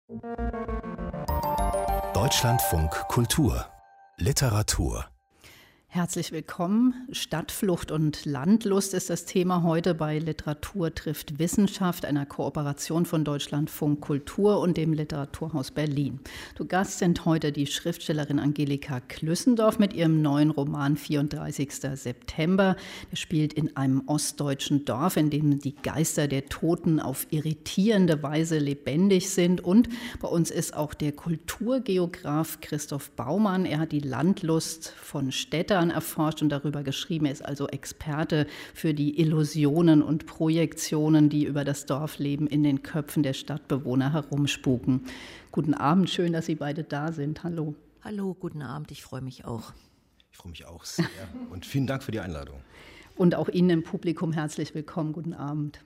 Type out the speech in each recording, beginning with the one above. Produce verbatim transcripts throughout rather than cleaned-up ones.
Deutschlandfunk Kultur Literatur. Herzlich willkommen. Stadtflucht und Landlust ist das Thema heute bei Literatur trifft Wissenschaft, einer Kooperation von Deutschlandfunk Kultur und dem Literaturhaus Berlin. Zu Gast sind heute die Schriftstellerin Angelika Klüssendorf mit ihrem neuen Roman vierunddreißigster September. Der spielt in einem ostdeutschen Dorf, in dem die Geister der Toten auf irritierende Weise lebendig sind. Und bei uns ist auch der Kulturgeograf Christoph Baumann. Er hat die Landlust von Städtern erforscht und darüber geschrieben. Er ist also Experte für die Illusionen und Projektionen, die über das Dorfleben in den Köpfen der Stadtbewohner herumspuken. Guten Abend, schön, dass Sie beide da sind. Hallo. Hallo, guten Abend, ich freue mich auch. Ich freue mich auch sehr und vielen Dank für die Einladung. Und auch Ihnen im Publikum herzlich willkommen. Guten Abend.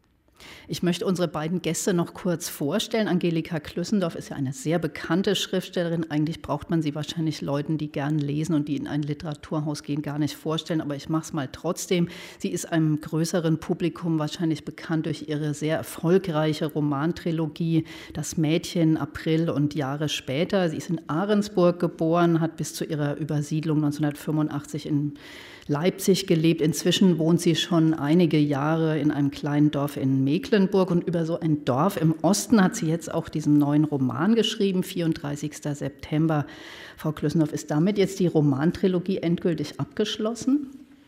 Ich möchte unsere beiden Gäste noch kurz vorstellen. Angelika Klüssendorf ist ja eine sehr bekannte Schriftstellerin. Eigentlich braucht man sie wahrscheinlich Leuten, die gern lesen und die in ein Literaturhaus gehen, gar nicht vorstellen. Aber ich mache es mal trotzdem. Sie ist einem größeren Publikum wahrscheinlich bekannt durch ihre sehr erfolgreiche Romantrilogie Das Mädchen, April und Jahre später. Sie ist in Ahrensburg geboren, hat bis zu ihrer Übersiedlung neunzehnhundertfünfundachtzig in Leipzig gelebt. Inzwischen wohnt sie schon einige Jahre in einem kleinen Dorf in Mecklenburg. Und über so ein Dorf im Osten hat sie jetzt auch diesen neuen Roman geschrieben, vierunddreißigster September. Frau Klüssendorf, ist damit jetzt die Romantrilogie endgültig abgeschlossen?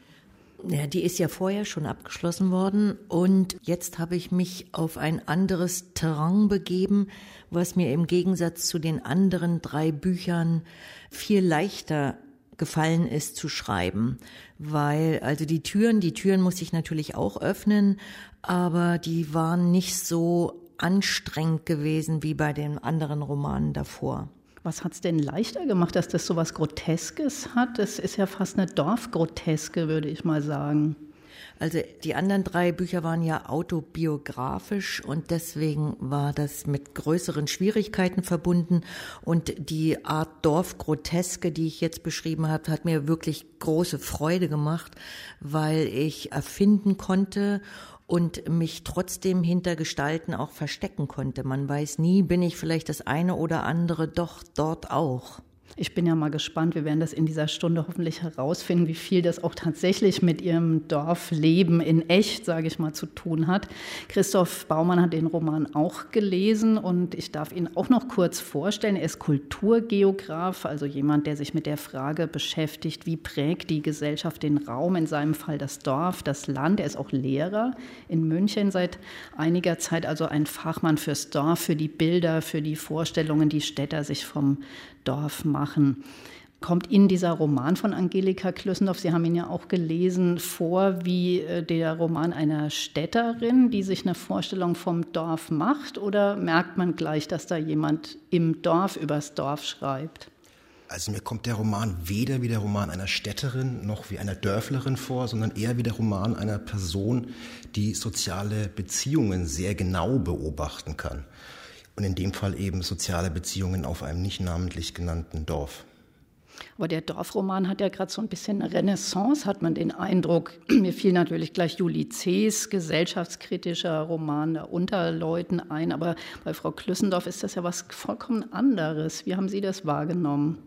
Ja, die ist ja vorher schon abgeschlossen worden. Und jetzt habe ich mich auf ein anderes Terrain begeben, was mir im Gegensatz zu den anderen drei Büchern viel leichter gefallen ist zu schreiben, weil also die Türen, die Türen musste ich natürlich auch öffnen, aber die waren nicht so anstrengend gewesen wie bei den anderen Romanen davor. Was hat es denn leichter gemacht, dass das so was Groteskes hat? Das ist ja fast eine Dorfgroteske, würde ich mal sagen. Also die anderen drei Bücher waren ja autobiografisch und deswegen war das mit größeren Schwierigkeiten verbunden. Und die Art Dorfgroteske, die ich jetzt beschrieben habe, hat mir wirklich große Freude gemacht, weil ich erfinden konnte und mich trotzdem hinter Gestalten auch verstecken konnte. Man weiß nie, bin ich vielleicht das eine oder andere doch dort auch. Ich bin ja mal gespannt, wir werden das in dieser Stunde hoffentlich herausfinden, wie viel das auch tatsächlich mit Ihrem Dorfleben in echt, sage ich mal, zu tun hat. Christoph Baumann hat den Roman auch gelesen und ich darf ihn auch noch kurz vorstellen. Er ist Kulturgeograf, also jemand, der sich mit der Frage beschäftigt, wie prägt die Gesellschaft den Raum, in seinem Fall das Dorf, das Land. Er ist auch Lehrer in München seit einiger Zeit, also ein Fachmann fürs Dorf, für die Bilder, für die Vorstellungen, die Städter sich vom Dorf machen. Kommt Ihnen dieser Roman von Angelika Klüssendorf, Sie haben ihn ja auch gelesen, vor wie der Roman einer Städterin, die sich eine Vorstellung vom Dorf macht? Oder merkt man gleich, dass da jemand im Dorf übers Dorf schreibt? Also mir kommt der Roman weder wie der Roman einer Städterin noch wie einer Dörflerin vor, sondern eher wie der Roman einer Person, die soziale Beziehungen sehr genau beobachten kann. Und in dem Fall eben soziale Beziehungen auf einem nicht namentlich genannten Dorf. Aber der Dorfroman hat ja gerade so ein bisschen eine Renaissance, hat man den Eindruck. Mir fiel natürlich gleich Juli C.'s gesellschaftskritischer Roman der Unterleuten ein. Aber bei Frau Klüssendorf ist das ja was vollkommen anderes. Wie haben Sie das wahrgenommen?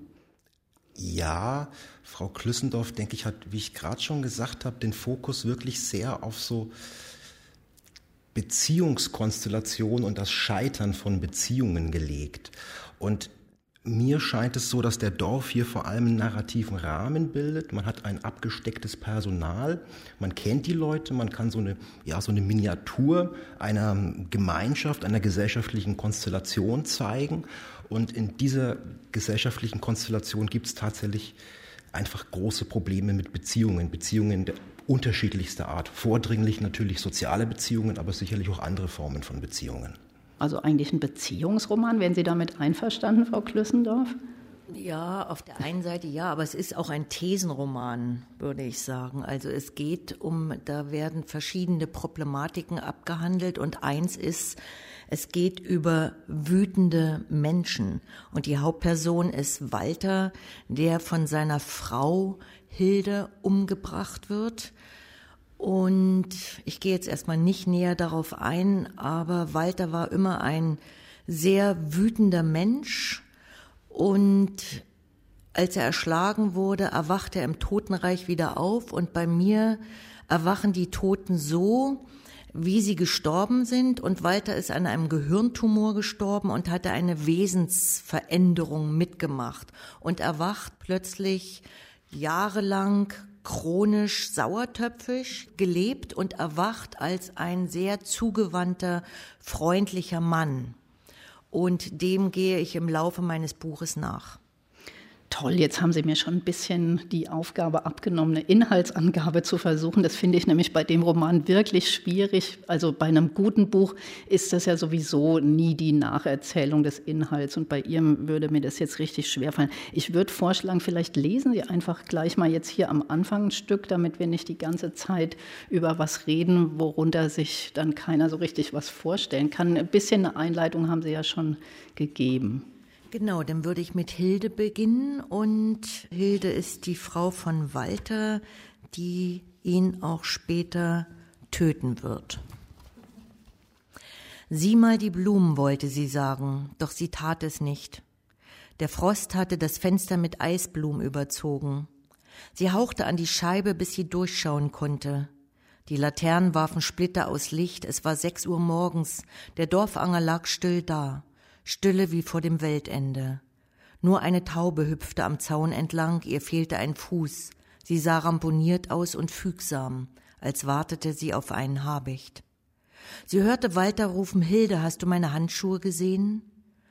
Ja, Frau Klüssendorf, denke ich, hat, wie ich gerade schon gesagt habe, den Fokus wirklich sehr auf so Beziehungskonstellation und das Scheitern von Beziehungen gelegt. Und mir scheint es so, dass der Dorf hier vor allem einen narrativen Rahmen bildet. Man hat ein abgestecktes Personal, man kennt die Leute, man kann so eine, ja, so eine Miniatur einer Gemeinschaft, einer gesellschaftlichen Konstellation zeigen. Und in dieser gesellschaftlichen Konstellation gibt es tatsächlich einfach große Probleme mit Beziehungen, Beziehungen der unterschiedlichster Art. Vordringlich natürlich soziale Beziehungen, aber sicherlich auch andere Formen von Beziehungen. Also eigentlich ein Beziehungsroman. Wären Sie damit einverstanden, Frau Klüssendorf? Ja, auf der einen Seite ja, aber es ist auch ein Thesenroman, würde ich sagen. Also es geht um, da werden verschiedene Problematiken abgehandelt und eins ist, es geht über wütende Menschen. Und die Hauptperson ist Walter, der von seiner Frau Hilde umgebracht wird. Und ich gehe jetzt erstmal nicht näher darauf ein, aber Walter war immer ein sehr wütender Mensch und als er erschlagen wurde, erwacht er im Totenreich wieder auf und bei mir erwachen die Toten so, wie sie gestorben sind und Walter ist an einem Gehirntumor gestorben und hatte eine Wesensveränderung mitgemacht und erwacht plötzlich jahrelang chronisch sauertöpfisch gelebt und erwacht als ein sehr zugewandter, freundlicher Mann. Und dem gehe ich im Laufe meines Buches nach. Toll, jetzt haben Sie mir schon ein bisschen die Aufgabe abgenommen, eine Inhaltsangabe zu versuchen. Das finde ich nämlich bei dem Roman wirklich schwierig. Also bei einem guten Buch ist das ja sowieso nie die Nacherzählung des Inhalts. Und bei Ihrem würde mir das jetzt richtig schwerfallen. Ich würde vorschlagen, vielleicht lesen Sie einfach gleich mal jetzt hier am Anfang ein Stück, damit wir nicht die ganze Zeit über was reden, worunter sich dann keiner so richtig was vorstellen kann. Ein bisschen eine Einleitung haben Sie ja schon gegeben. Genau, dann würde ich mit Hilde beginnen und Hilde ist die Frau von Walter, die ihn auch später töten wird. Sieh mal die Blumen, wollte sie sagen, doch sie tat es nicht. Der Frost hatte das Fenster mit Eisblumen überzogen. Sie hauchte an die Scheibe, bis sie durchschauen konnte. Die Laternen warfen Splitter aus Licht, es war sechs Uhr morgens, der Dorfanger lag still da. Stille wie vor dem Weltende. Nur eine Taube hüpfte am Zaun entlang, ihr fehlte ein Fuß. Sie sah ramponiert aus und fügsam, als wartete sie auf einen Habicht. Sie hörte Walter rufen, Hilde, hast du meine Handschuhe gesehen?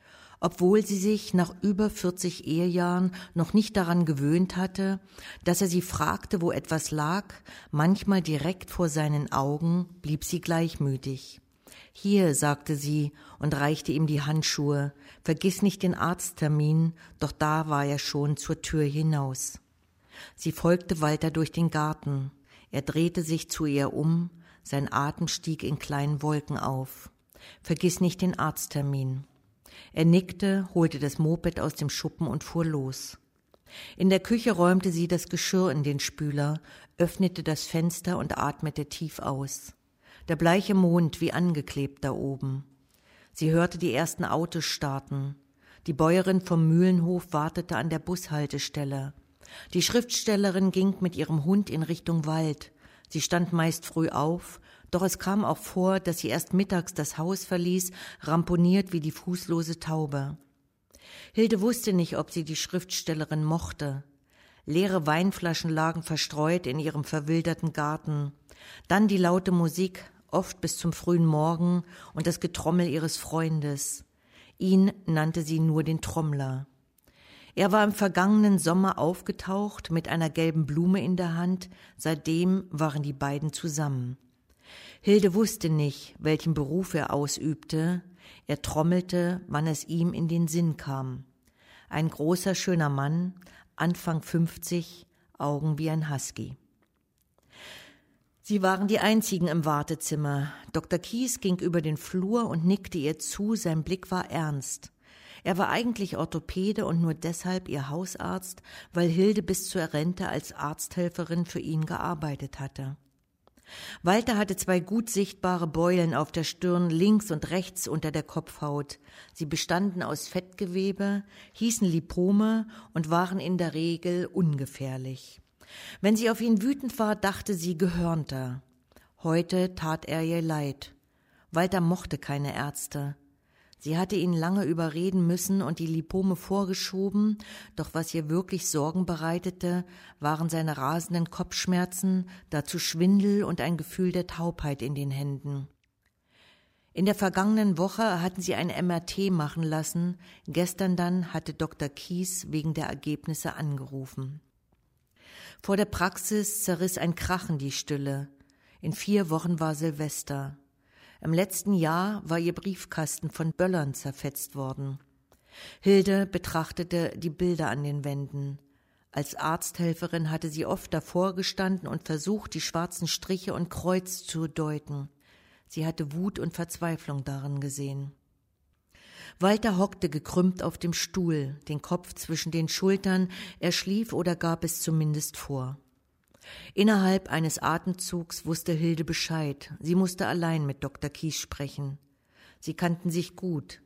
Obwohl sie sich nach über vierzig Ehejahren noch nicht daran gewöhnt hatte, dass er sie fragte, wo etwas lag, manchmal direkt vor seinen Augen, blieb sie gleichmütig. Hier, sagte sie und reichte ihm die Handschuhe, vergiss nicht den Arzttermin, doch da war er schon zur Tür hinaus. Sie folgte Walter durch den Garten. Er drehte sich zu ihr um, sein Atem stieg in kleinen Wolken auf. Vergiss nicht den Arzttermin. Er nickte, holte das Moped aus dem Schuppen und fuhr los. In der Küche räumte sie das Geschirr in den Spüler, öffnete das Fenster und atmete tief aus. Der bleiche Mond wie angeklebt da oben. Sie hörte die ersten Autos starten. Die Bäuerin vom Mühlenhof wartete an der Bushaltestelle. Die Schriftstellerin ging mit ihrem Hund in Richtung Wald. Sie stand meist früh auf, doch es kam auch vor, dass sie erst mittags das Haus verließ, ramponiert wie die fußlose Taube. Hilde wusste nicht, ob sie die Schriftstellerin mochte. Leere Weinflaschen lagen verstreut in ihrem verwilderten Garten. Dann die laute Musik, oft bis zum frühen Morgen, und das Getrommel ihres Freundes. Ihn nannte sie nur den Trommler. Er war im vergangenen Sommer aufgetaucht mit einer gelben Blume in der Hand, seitdem waren die beiden zusammen. Hilde wusste nicht, welchen Beruf er ausübte, er trommelte, wann es ihm in den Sinn kam. Ein großer, schöner Mann, Anfang fünfzig, Augen wie ein Husky. Sie waren die einzigen im Wartezimmer. Doktor Kies ging über den Flur und nickte ihr zu, sein Blick war ernst. Er war eigentlich Orthopäde und nur deshalb ihr Hausarzt, weil Hilde bis zur Rente als Arzthelferin für ihn gearbeitet hatte. Walter hatte zwei gut sichtbare Beulen auf der Stirn, links und rechts unter der Kopfhaut. Sie bestanden aus Fettgewebe, hießen Lipome und waren in der Regel ungefährlich. Wenn sie auf ihn wütend war, dachte sie gehörnter. Heute tat er ihr leid. Walter mochte keine Ärzte. Sie hatte ihn lange überreden müssen und die Lipome vorgeschoben, doch was ihr wirklich Sorgen bereitete, waren seine rasenden Kopfschmerzen, dazu Schwindel und ein Gefühl der Taubheit in den Händen. In der vergangenen Woche hatten sie ein M R T machen lassen, gestern dann hatte Doktor Kies wegen der Ergebnisse angerufen. Vor der Praxis zerriss ein Krachen die Stille. In vier Wochen war Silvester. Im letzten Jahr war ihr Briefkasten von Böllern zerfetzt worden. Hilde betrachtete die Bilder an den Wänden. Als Arzthelferin hatte sie oft davor gestanden und versucht, die schwarzen Striche und Kreuz zu deuten. Sie hatte Wut und Verzweiflung darin gesehen. Walter hockte gekrümmt auf dem Stuhl, den Kopf zwischen den Schultern, er schlief oder gab es zumindest vor. Innerhalb eines Atemzugs wusste Hilde Bescheid, sie musste allein mit Doktor Kies sprechen. Sie kannten sich gut.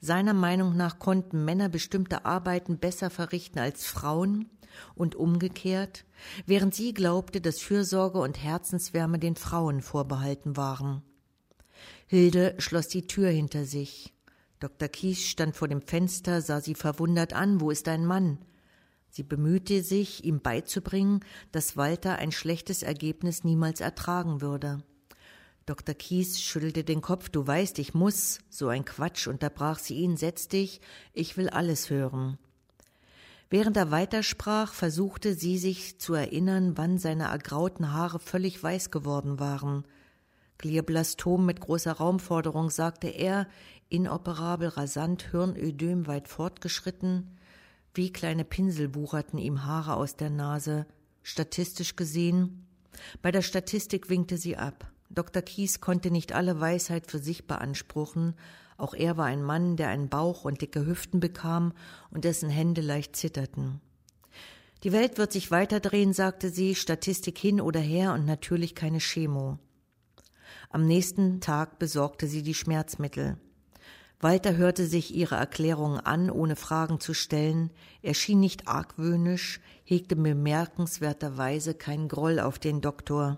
Seiner Meinung nach konnten Männer bestimmte Arbeiten besser verrichten als Frauen und umgekehrt, während sie glaubte, dass Fürsorge und Herzenswärme den Frauen vorbehalten waren. Hilde schloss die Tür hinter sich. Doktor Kies stand vor dem Fenster, sah sie verwundert an. »Wo ist dein Mann?« Sie bemühte sich, ihm beizubringen, dass Walter ein schlechtes Ergebnis niemals ertragen würde. Doktor Kies schüttelte den Kopf. »Du weißt, ich muss.« »So ein Quatsch«, unterbrach sie ihn. »Setz dich, ich will alles hören.« Während er weitersprach, versuchte sie sich zu erinnern, wann seine ergrauten Haare völlig weiß geworden waren. Glioblastom mit großer Raumforderung, sagte er, inoperabel, rasant, Hirnödem weit fortgeschritten. Wie kleine Pinsel wucherten ihm Haare aus der Nase. Statistisch gesehen. Bei der Statistik winkte sie ab. Doktor Kies konnte nicht alle Weisheit für sich beanspruchen. Auch er war ein Mann, der einen Bauch und dicke Hüften bekam und dessen Hände leicht zitterten. Die Welt wird sich weiterdrehen, sagte sie, Statistik hin oder her und natürlich keine Chemo. Am nächsten Tag besorgte sie die Schmerzmittel. Walter hörte sich ihre Erklärungen an, ohne Fragen zu stellen. Er schien nicht argwöhnisch, hegte bemerkenswerterweise keinen Groll auf den Doktor.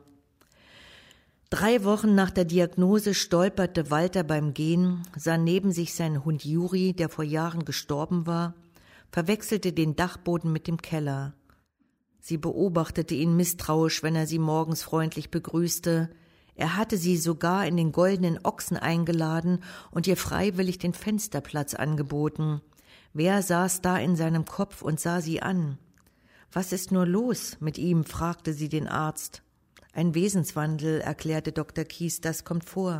Drei Wochen nach der Diagnose stolperte Walter beim Gehen, sah neben sich seinen Hund Juri, der vor Jahren gestorben war, verwechselte den Dachboden mit dem Keller. Sie beobachtete ihn misstrauisch, wenn er sie morgens freundlich begrüßte. Er hatte sie sogar in den Goldenen Ochsen eingeladen und ihr freiwillig den Fensterplatz angeboten. Wer saß da in seinem Kopf und sah sie an? »Was ist nur los mit ihm?« fragte sie den Arzt. »Ein Wesenswandel«, erklärte Doktor Kies, »das kommt vor.«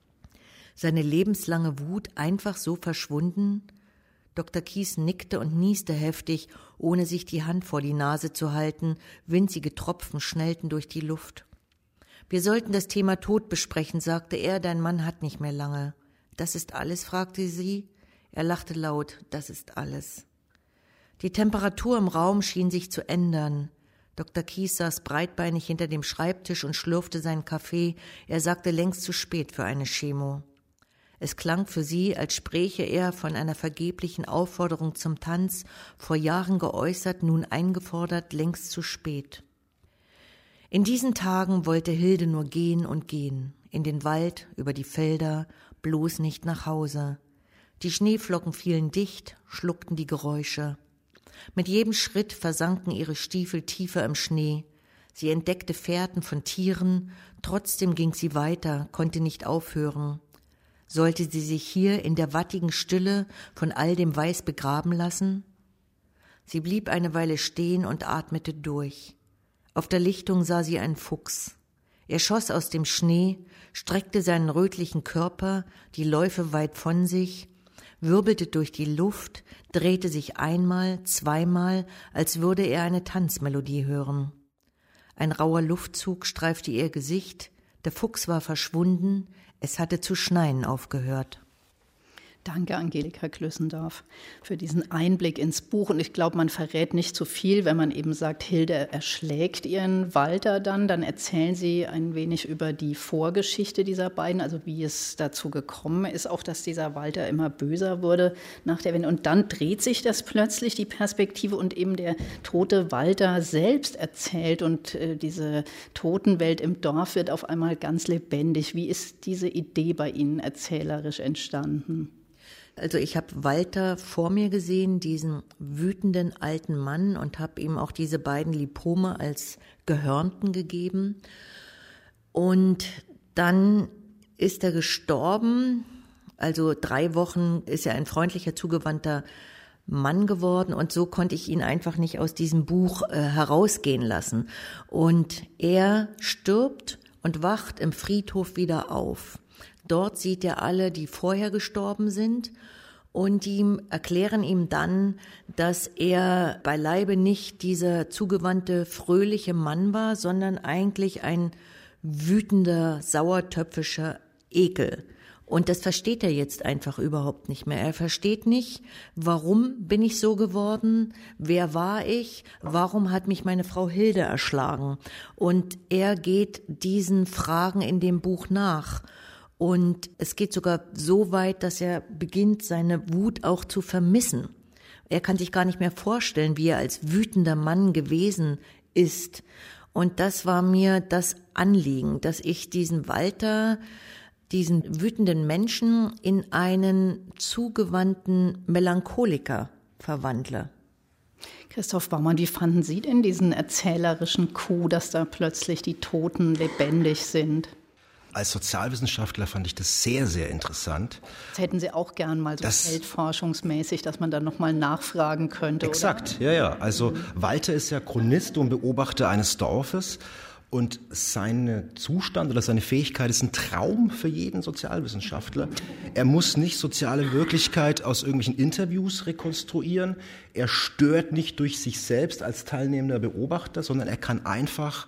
Seine lebenslange Wut einfach so verschwunden? Doktor Kies nickte und nieste heftig, ohne sich die Hand vor die Nase zu halten. Winzige Tropfen schnellten durch die Luft. »Wir sollten das Thema Tod besprechen«, sagte er, »dein Mann hat nicht mehr lange.« »Das ist alles?«, fragte sie. Er lachte laut. »Das ist alles.« Die Temperatur im Raum schien sich zu ändern. Doktor Kies saß breitbeinig hinter dem Schreibtisch und schlürfte seinen Kaffee. Er sagte, längst zu spät für eine Chemo. Es klang für sie, als spräche er von einer vergeblichen Aufforderung zum Tanz, vor Jahren geäußert, nun eingefordert, längst zu spät. In diesen Tagen wollte Hilde nur gehen und gehen, in den Wald, über die Felder, bloß nicht nach Hause. Die Schneeflocken fielen dicht, schluckten die Geräusche. Mit jedem Schritt versanken ihre Stiefel tiefer im Schnee. Sie entdeckte Fährten von Tieren, trotzdem ging sie weiter, konnte nicht aufhören. Sollte sie sich hier in der wattigen Stille von all dem Weiß begraben lassen? Sie blieb eine Weile stehen und atmete durch. Auf der Lichtung sah sie einen Fuchs. Er schoss aus dem Schnee, streckte seinen rötlichen Körper, die Läufe weit von sich, wirbelte durch die Luft, drehte sich einmal, zweimal, als würde er eine Tanzmelodie hören. Ein rauer Luftzug streifte ihr Gesicht, der Fuchs war verschwunden, es hatte zu schneien aufgehört. Danke, Angelika Klössendorf, für diesen Einblick ins Buch. Und ich glaube, man verrät nicht zu viel, wenn man eben sagt, Hilde erschlägt ihren Walter dann. Dann erzählen Sie ein wenig über die Vorgeschichte dieser beiden, also wie es dazu gekommen ist, auch dass dieser Walter immer böser wurde nach der Wende. Und dann dreht sich das plötzlich, die Perspektive, und eben der tote Walter selbst erzählt. Und äh, diese Totenwelt im Dorf wird auf einmal ganz lebendig. Wie ist diese Idee bei Ihnen erzählerisch entstanden? Also ich habe Walter vor mir gesehen, diesen wütenden alten Mann, und habe ihm auch diese beiden Lipome als Gehörnten gegeben. Und dann ist er gestorben, also drei Wochen ist er ein freundlicher, zugewandter Mann geworden, und so konnte ich ihn einfach nicht aus diesem Buch äh, herausgehen lassen. Und er stirbt und wacht im Friedhof wieder auf. Dort sieht er alle, die vorher gestorben sind, und die erklären ihm dann, dass er beileibe nicht dieser zugewandte, fröhliche Mann war, sondern eigentlich ein wütender, sauertöpfischer Ekel. Und das versteht er jetzt einfach überhaupt nicht mehr. Er versteht nicht, warum bin ich so geworden, wer war ich, warum hat mich meine Frau Hilde erschlagen. Und er geht diesen Fragen in dem Buch nach. Und es geht sogar so weit, dass er beginnt, seine Wut auch zu vermissen. Er kann sich gar nicht mehr vorstellen, wie er als wütender Mann gewesen ist. Und das war mir das Anliegen, dass ich diesen Walter, diesen wütenden Menschen in einen zugewandten Melancholiker verwandle. Christoph Baumann, wie fanden Sie denn diesen erzählerischen Coup, dass da plötzlich die Toten lebendig sind? Als Sozialwissenschaftler fand ich das sehr, sehr interessant. Das hätten Sie auch gern mal so das, feldforschungsmäßig, dass man dann nochmal nachfragen könnte. Exakt, oder? ja, ja. Also Walter ist ja Chronist und Beobachter eines Dorfes. Und sein Zustand oder seine Fähigkeit ist ein Traum für jeden Sozialwissenschaftler. Er muss nicht soziale Wirklichkeit aus irgendwelchen Interviews rekonstruieren. Er stört nicht durch sich selbst als teilnehmender Beobachter, sondern er kann einfach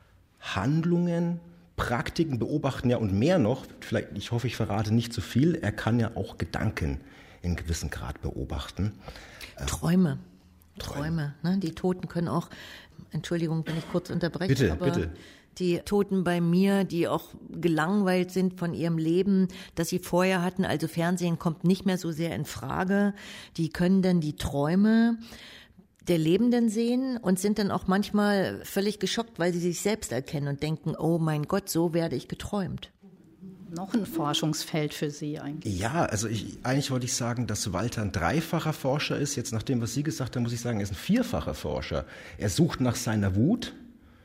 Handlungen, Praktiken beobachten, ja, und mehr noch. Vielleicht, ich hoffe, ich verrate nicht zu viel. Er kann ja auch Gedanken in gewissem Grad beobachten. Träume. Träume, ne? Die Toten können auch, Entschuldigung, wenn ich kurz unterbreche, bitte, aber bitte. Die Toten bei mir, die auch gelangweilt sind von ihrem Leben, das sie vorher hatten, also Fernsehen kommt nicht mehr so sehr in Frage, die können dann die Träume der Lebenden sehen und sind dann auch manchmal völlig geschockt, weil sie sich selbst erkennen und denken, oh mein Gott, so werde ich geträumt. Noch ein Forschungsfeld für Sie eigentlich. Ja, also ich, eigentlich wollte ich sagen, dass Walter ein dreifacher Forscher ist. Jetzt nach dem, was Sie gesagt haben, muss ich sagen, er ist ein vierfacher Forscher. Er sucht nach seiner Wut,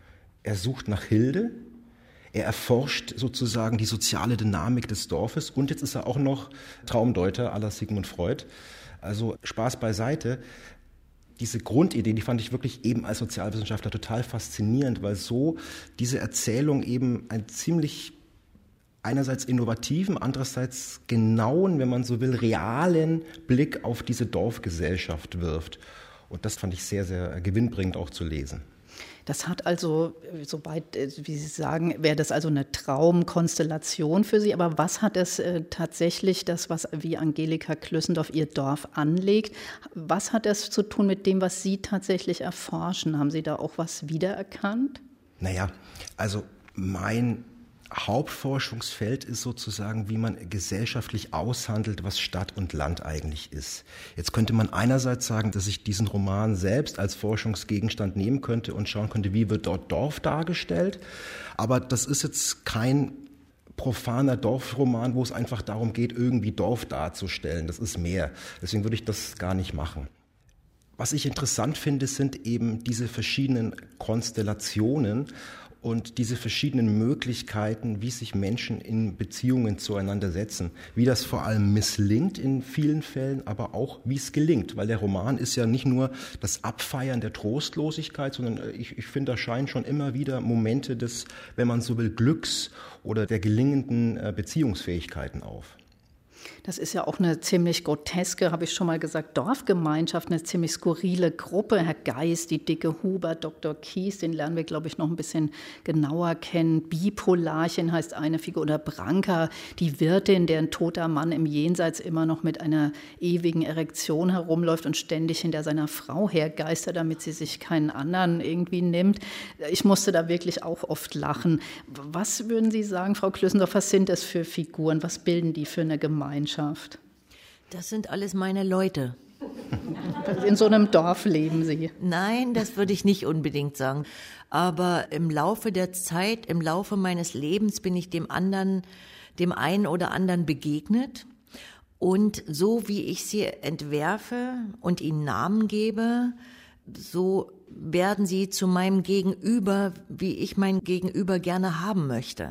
er sucht nach Hilde, er erforscht sozusagen die soziale Dynamik des Dorfes und jetzt ist er auch noch Traumdeuter à la Sigmund Freud. Also Spaß beiseite. Diese Grundidee, die fand ich wirklich eben als Sozialwissenschaftler total faszinierend, weil so diese Erzählung eben ein ziemlich einerseits innovativen, andererseits genauen, wenn man so will, realen Blick auf diese Dorfgesellschaft wirft. Und das fand ich sehr, sehr gewinnbringend auch zu lesen. Das hat also, soweit, wie Sie sagen, wäre das also eine Traumkonstellation für Sie. Aber was hat es äh, tatsächlich, das, was wie Angelika Klüssendorf ihr Dorf anlegt, was hat es zu tun mit dem, was Sie tatsächlich erforschen? Haben Sie da auch was wiedererkannt? Naja, also mein Hauptforschungsfeld ist sozusagen, wie man gesellschaftlich aushandelt, was Stadt und Land eigentlich ist. Jetzt könnte man einerseits sagen, dass ich diesen Roman selbst als Forschungsgegenstand nehmen könnte und schauen könnte, wie wird dort Dorf dargestellt. Aber das ist jetzt kein profaner Dorfroman, wo es einfach darum geht, irgendwie Dorf darzustellen. Das ist mehr. Deswegen würde ich das gar nicht machen. Was ich interessant finde, sind eben diese verschiedenen Konstellationen und diese verschiedenen Möglichkeiten, wie sich Menschen in Beziehungen zueinander setzen, wie das vor allem misslingt in vielen Fällen, aber auch wie es gelingt, weil der Roman ist ja nicht nur das Abfeiern der Trostlosigkeit, sondern ich, ich finde, da scheinen schon immer wieder Momente des, wenn man so will, Glücks oder der gelingenden Beziehungsfähigkeiten auf. Das ist ja auch eine ziemlich groteske, habe ich schon mal gesagt, Dorfgemeinschaft, eine ziemlich skurrile Gruppe. Herr Geis, die dicke Huber, Doktor Kies, den lernen wir, glaube ich, noch ein bisschen genauer kennen. Bipolarchen heißt eine Figur. Oder Branka, die Wirtin, deren toter Mann im Jenseits immer noch mit einer ewigen Erektion herumläuft und ständig hinter seiner Frau hergeistert, damit sie sich keinen anderen irgendwie nimmt. Ich musste da wirklich auch oft lachen. Was würden Sie sagen, Frau Klüssendorf, was sind das für Figuren? Was bilden die für eine Gemeinschaft? Das sind alles meine Leute. In so einem Dorf leben Sie? Nein, das würde ich nicht unbedingt sagen. Aber im Laufe der Zeit, im Laufe meines Lebens bin ich dem anderen, dem einen oder anderen begegnet. Und so wie ich sie entwerfe und ihnen Namen gebe, so werden sie zu meinem Gegenüber, wie ich mein Gegenüber gerne haben möchte.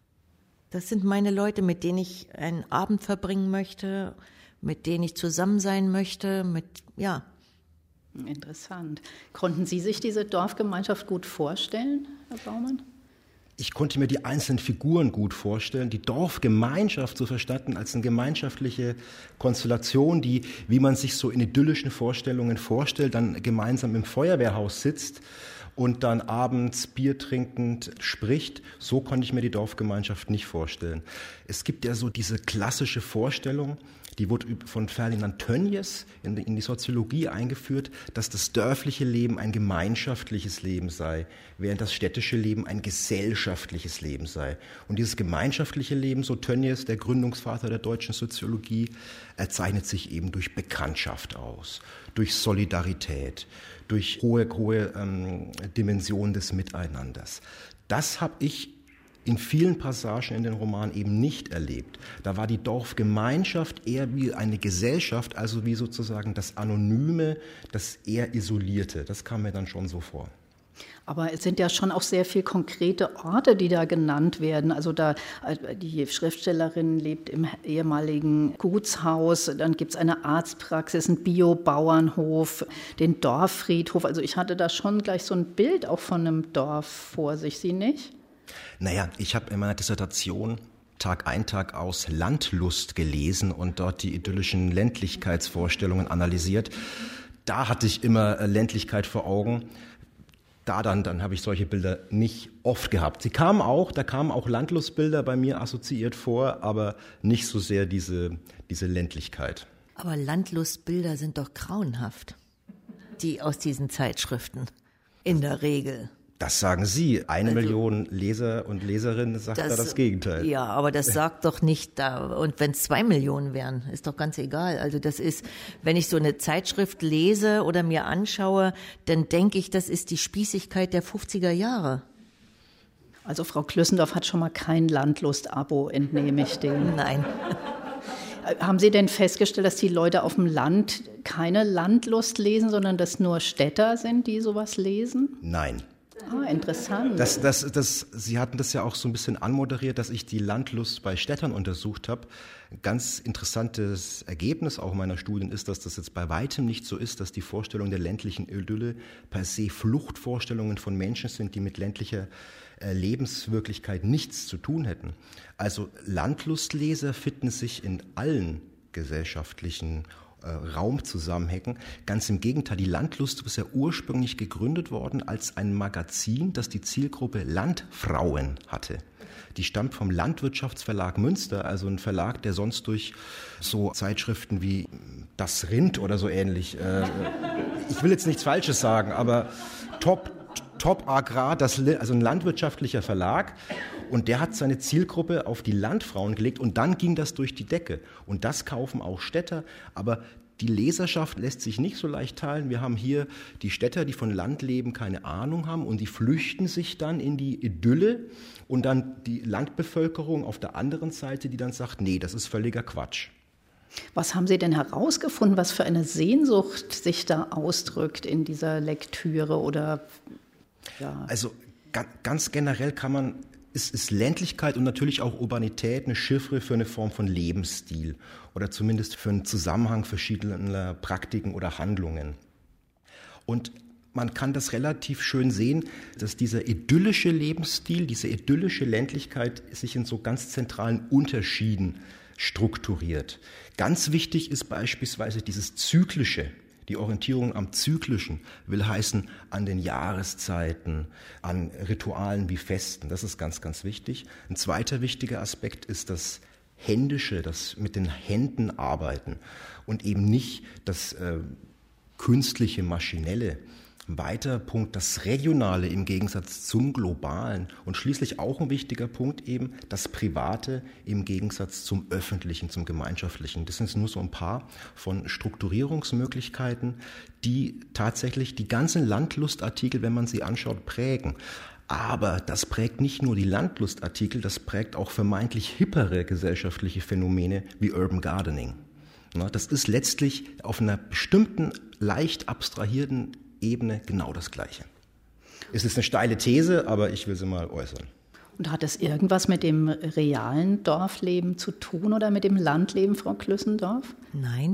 Das sind meine Leute, mit denen ich einen Abend verbringen möchte, mit denen ich zusammen sein möchte, mit, ja. Interessant. Konnten Sie sich diese Dorfgemeinschaft gut vorstellen, Herr Baumann? Ich konnte mir die einzelnen Figuren gut vorstellen, die Dorfgemeinschaft so verstanden als eine gemeinschaftliche Konstellation, die, wie man sich so in idyllischen Vorstellungen vorstellt, dann gemeinsam im Feuerwehrhaus sitzt und dann abends Bier trinkend spricht. So konnte ich mir die Dorfgemeinschaft nicht vorstellen. Es gibt ja so diese klassische Vorstellung, Die wurde von Ferdinand Tönnies in die, in die Soziologie eingeführt, dass das dörfliche Leben ein gemeinschaftliches Leben sei, während das städtische Leben ein gesellschaftliches Leben sei. Und dieses gemeinschaftliche Leben, so Tönnies, der Gründungsvater der deutschen Soziologie, er zeichnet sich eben durch Bekanntschaft aus, durch Solidarität, durch hohe, hohe ähm, Dimensionen des Miteinanders. Das habe ich in vielen Passagen in den Romanen eben nicht erlebt. Da war die Dorfgemeinschaft eher wie eine Gesellschaft, also wie sozusagen das Anonyme, das eher Isolierte. Das kam mir dann schon so vor. Aber es sind ja schon auch sehr viele konkrete Orte, die da genannt werden. Also da die Schriftstellerin lebt im ehemaligen Gutshaus, dann gibt es eine Arztpraxis, einen Biobauernhof, den Dorffriedhof. Also ich hatte da schon gleich so ein Bild auch von einem Dorf vor sich, Sie nicht? Naja, ich habe in meiner Dissertation Tag ein, Tag aus Landlust gelesen und dort die idyllischen Ländlichkeitsvorstellungen analysiert. Da hatte ich immer Ländlichkeit vor Augen. Da dann, dann habe ich solche Bilder nicht oft gehabt. Sie kamen auch, da kamen auch Landlustbilder bei mir assoziiert vor, aber nicht so sehr diese, diese Ländlichkeit. Aber Landlustbilder sind doch grauenhaft, die aus diesen Zeitschriften, in der Regel. Das sagen Sie. Eine also, Million Leser und Leserinnen sagt das, da das Gegenteil. Ja, aber das sagt doch nicht da. Und wenn es zwei Millionen wären, ist doch ganz egal. Also das ist, wenn ich so eine Zeitschrift lese oder mir anschaue, dann denke ich, das ist die Spießigkeit der fünfziger Jahre. Also Frau Klüssendorf hat schon mal kein Landlust-Abo, entnehme ich dem. Nein. Haben Sie denn festgestellt, dass die Leute auf dem Land keine Landlust lesen, sondern dass nur Städter sind, die sowas lesen? Nein. Ah, interessant. Das, das, das, Sie hatten das ja auch so ein bisschen anmoderiert, dass ich die Landlust bei Städtern untersucht habe. Ein ganz interessantes Ergebnis auch meiner Studien ist, dass das jetzt bei weitem nicht so ist, dass die Vorstellung der ländlichen Idylle per se Fluchtvorstellungen von Menschen sind, die mit ländlicher äh, Lebenswirklichkeit nichts zu tun hätten. Also Landlustleser finden sich in allen gesellschaftlichen Raumzusammenhängen. Ganz im Gegenteil, die Landlust ist ja ursprünglich gegründet worden als ein Magazin, das die Zielgruppe Landfrauen hatte. Die stammt vom Landwirtschaftsverlag Münster, also ein Verlag, der sonst durch so Zeitschriften wie Das Rind oder so ähnlich, äh, ich will jetzt nichts Falsches sagen, aber Top, Top Agrar, das, also ein landwirtschaftlicher Verlag. Und der hat seine Zielgruppe auf die Landfrauen gelegt und dann ging das durch die Decke. Und das kaufen auch Städter, aber die Leserschaft lässt sich nicht so leicht teilen. Wir haben hier die Städter, die von Landleben keine Ahnung haben und die flüchten sich dann in die Idylle und dann die Landbevölkerung auf der anderen Seite, die dann sagt, nee, das ist völliger Quatsch. Was haben Sie denn herausgefunden, was für eine Sehnsucht sich da ausdrückt in dieser Lektüre oder ja? Also ganz generell kann man Ist, ist Ländlichkeit und natürlich auch Urbanität eine Chiffre für eine Form von Lebensstil oder zumindest für einen Zusammenhang verschiedener Praktiken oder Handlungen. Und man kann das relativ schön sehen, dass dieser idyllische Lebensstil, diese idyllische Ländlichkeit sich in so ganz zentralen Unterschieden strukturiert. Ganz wichtig ist beispielsweise dieses Zyklische. Die Orientierung am Zyklischen will heißen an den Jahreszeiten, an Ritualen wie Festen. Das ist ganz, ganz wichtig. Ein zweiter wichtiger Aspekt ist das Händische, das mit den Händen arbeiten und eben nicht das äh, künstliche, maschinelle. Ein weiterer Punkt, das Regionale im Gegensatz zum Globalen und schließlich auch ein wichtiger Punkt eben das Private im Gegensatz zum Öffentlichen, zum Gemeinschaftlichen. Das sind nur so ein paar von Strukturierungsmöglichkeiten, die tatsächlich die ganzen Landlustartikel, wenn man sie anschaut, prägen. Aber das prägt nicht nur die Landlustartikel, das prägt auch vermeintlich hippere gesellschaftliche Phänomene wie Urban Gardening. Das ist letztlich auf einer bestimmten, leicht abstrahierten Ebene genau das Gleiche. Es ist eine steile These, aber ich will sie mal äußern. Und hat das irgendwas mit dem realen Dorfleben zu tun oder mit dem Landleben, Frau Klüssendorf? Nein.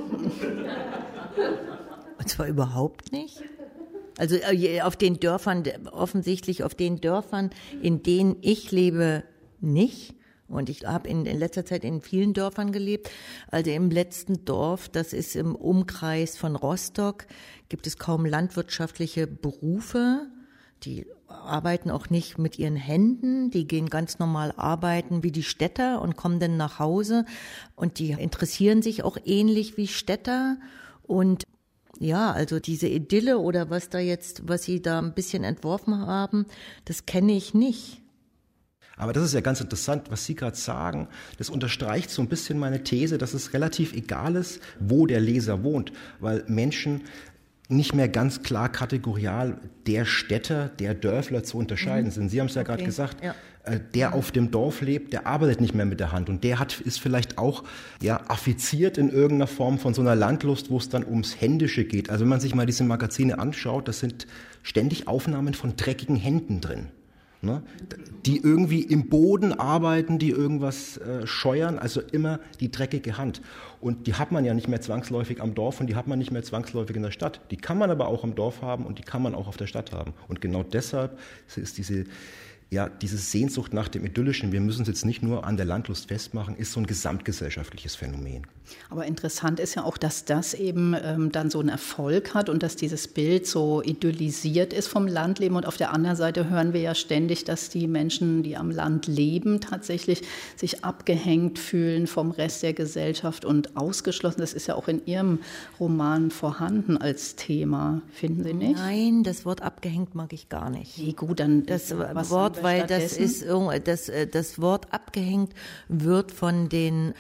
Und zwar überhaupt nicht. Also auf den Dörfern, offensichtlich auf den Dörfern, in denen ich lebe, nicht. Und ich habe in, in letzter Zeit in vielen Dörfern gelebt. Also im letzten Dorf, das ist im Umkreis von Rostock, gibt es kaum landwirtschaftliche Berufe. Die arbeiten auch nicht mit ihren Händen, die gehen ganz normal arbeiten wie die Städter und kommen dann nach Hause und die interessieren sich auch ähnlich wie Städter und ja, also diese Idylle oder was da jetzt, was sie da ein bisschen entworfen haben, das kenne ich nicht. Aber das ist ja ganz interessant, was Sie gerade sagen. Das unterstreicht so ein bisschen meine These, dass es relativ egal ist, wo der Leser wohnt, weil Menschen nicht mehr ganz klar kategorial der Städter, der Dörfler zu unterscheiden mhm. sind. Sie haben es ja okay. gerade gesagt, ja. äh, der mhm. auf dem Dorf lebt, der arbeitet nicht mehr mit der Hand und der hat, ist vielleicht auch ja, affiziert in irgendeiner Form von so einer Landlust, wo es dann ums Händische geht. Also wenn man sich mal diese Magazine anschaut, das sind ständig Aufnahmen von dreckigen Händen drin. Ne, die irgendwie im Boden arbeiten, die irgendwas äh, scheuern, also immer die dreckige Hand. Und die hat man ja nicht mehr zwangsläufig am Dorf und die hat man nicht mehr zwangsläufig in der Stadt. Die kann man aber auch am Dorf haben und die kann man auch auf der Stadt haben. Und genau deshalb ist diese, ja, diese Sehnsucht nach dem Idyllischen, wir müssen es jetzt nicht nur an der Landlust festmachen, ist so ein gesamtgesellschaftliches Phänomen. Aber interessant ist ja auch, dass das eben ähm, dann so einen Erfolg hat und dass dieses Bild so idyllisiert ist vom Landleben. Und auf der anderen Seite hören wir ja ständig, dass die Menschen, die am Land leben, tatsächlich sich abgehängt fühlen vom Rest der Gesellschaft und ausgeschlossen. Das ist ja auch in Ihrem Roman vorhanden als Thema, finden Sie nicht? Nein, das Wort abgehängt mag ich gar nicht. Wie gut, dann das Wort, weil das ist das, das Wort abgehängt wird von den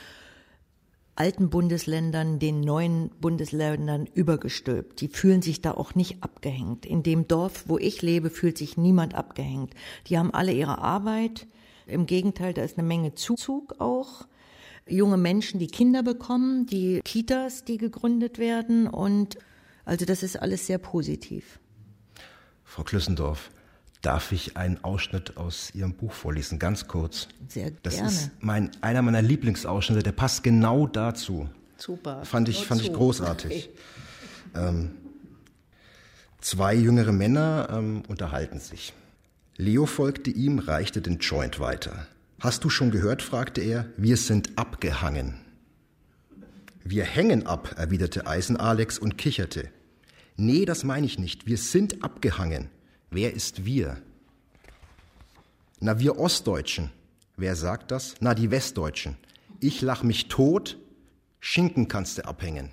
alten Bundesländern, den neuen Bundesländern übergestülpt. Die fühlen sich da auch nicht abgehängt. In dem Dorf, wo ich lebe, fühlt sich niemand abgehängt. Die haben alle ihre Arbeit. Im Gegenteil, da ist eine Menge Zuzug auch. Junge Menschen, die Kinder bekommen, die Kitas, die gegründet werden. Und also das ist alles sehr positiv. Frau Klüssendorf, darf ich einen Ausschnitt aus Ihrem Buch vorlesen, ganz kurz? Sehr gerne. Das ist mein, einer meiner Lieblingsausschnitte, der passt genau dazu. Super. Fand ich, fand ich großartig. Okay. Ähm, zwei jüngere Männer ähm, unterhalten sich. Leo folgte ihm, reichte den Joint weiter. Hast du schon gehört, fragte er, wir sind abgehangen. Wir hängen ab, erwiderte Eisen-Alex und kicherte. Nee, das meine ich nicht, wir sind abgehangen. Wer ist wir? Na, wir Ostdeutschen. Wer sagt das? Na, die Westdeutschen. Ich lach mich tot, Schinken kannst du abhängen.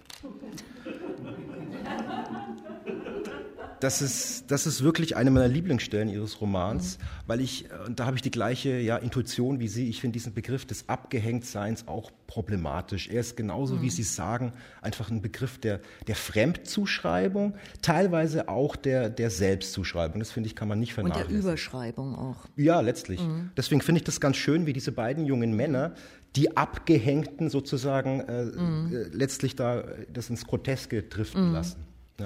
Das ist, das ist wirklich eine meiner Lieblingsstellen Ihres Romans, mhm. weil ich, und da habe ich die gleiche ja, Intuition wie Sie, ich finde diesen Begriff des Abgehängtseins auch problematisch. Er ist genauso, mhm. wie Sie sagen, einfach ein Begriff der, der Fremdzuschreibung, teilweise auch der, der Selbstzuschreibung. Das finde ich, kann man nicht vernachlässigen. Und der Überschreibung auch. Ja, letztlich. Mhm. Deswegen finde ich das ganz schön, wie diese beiden jungen Männer, die Abgehängten sozusagen äh, mhm. äh, letztlich da das ins Groteske driften mhm. lassen.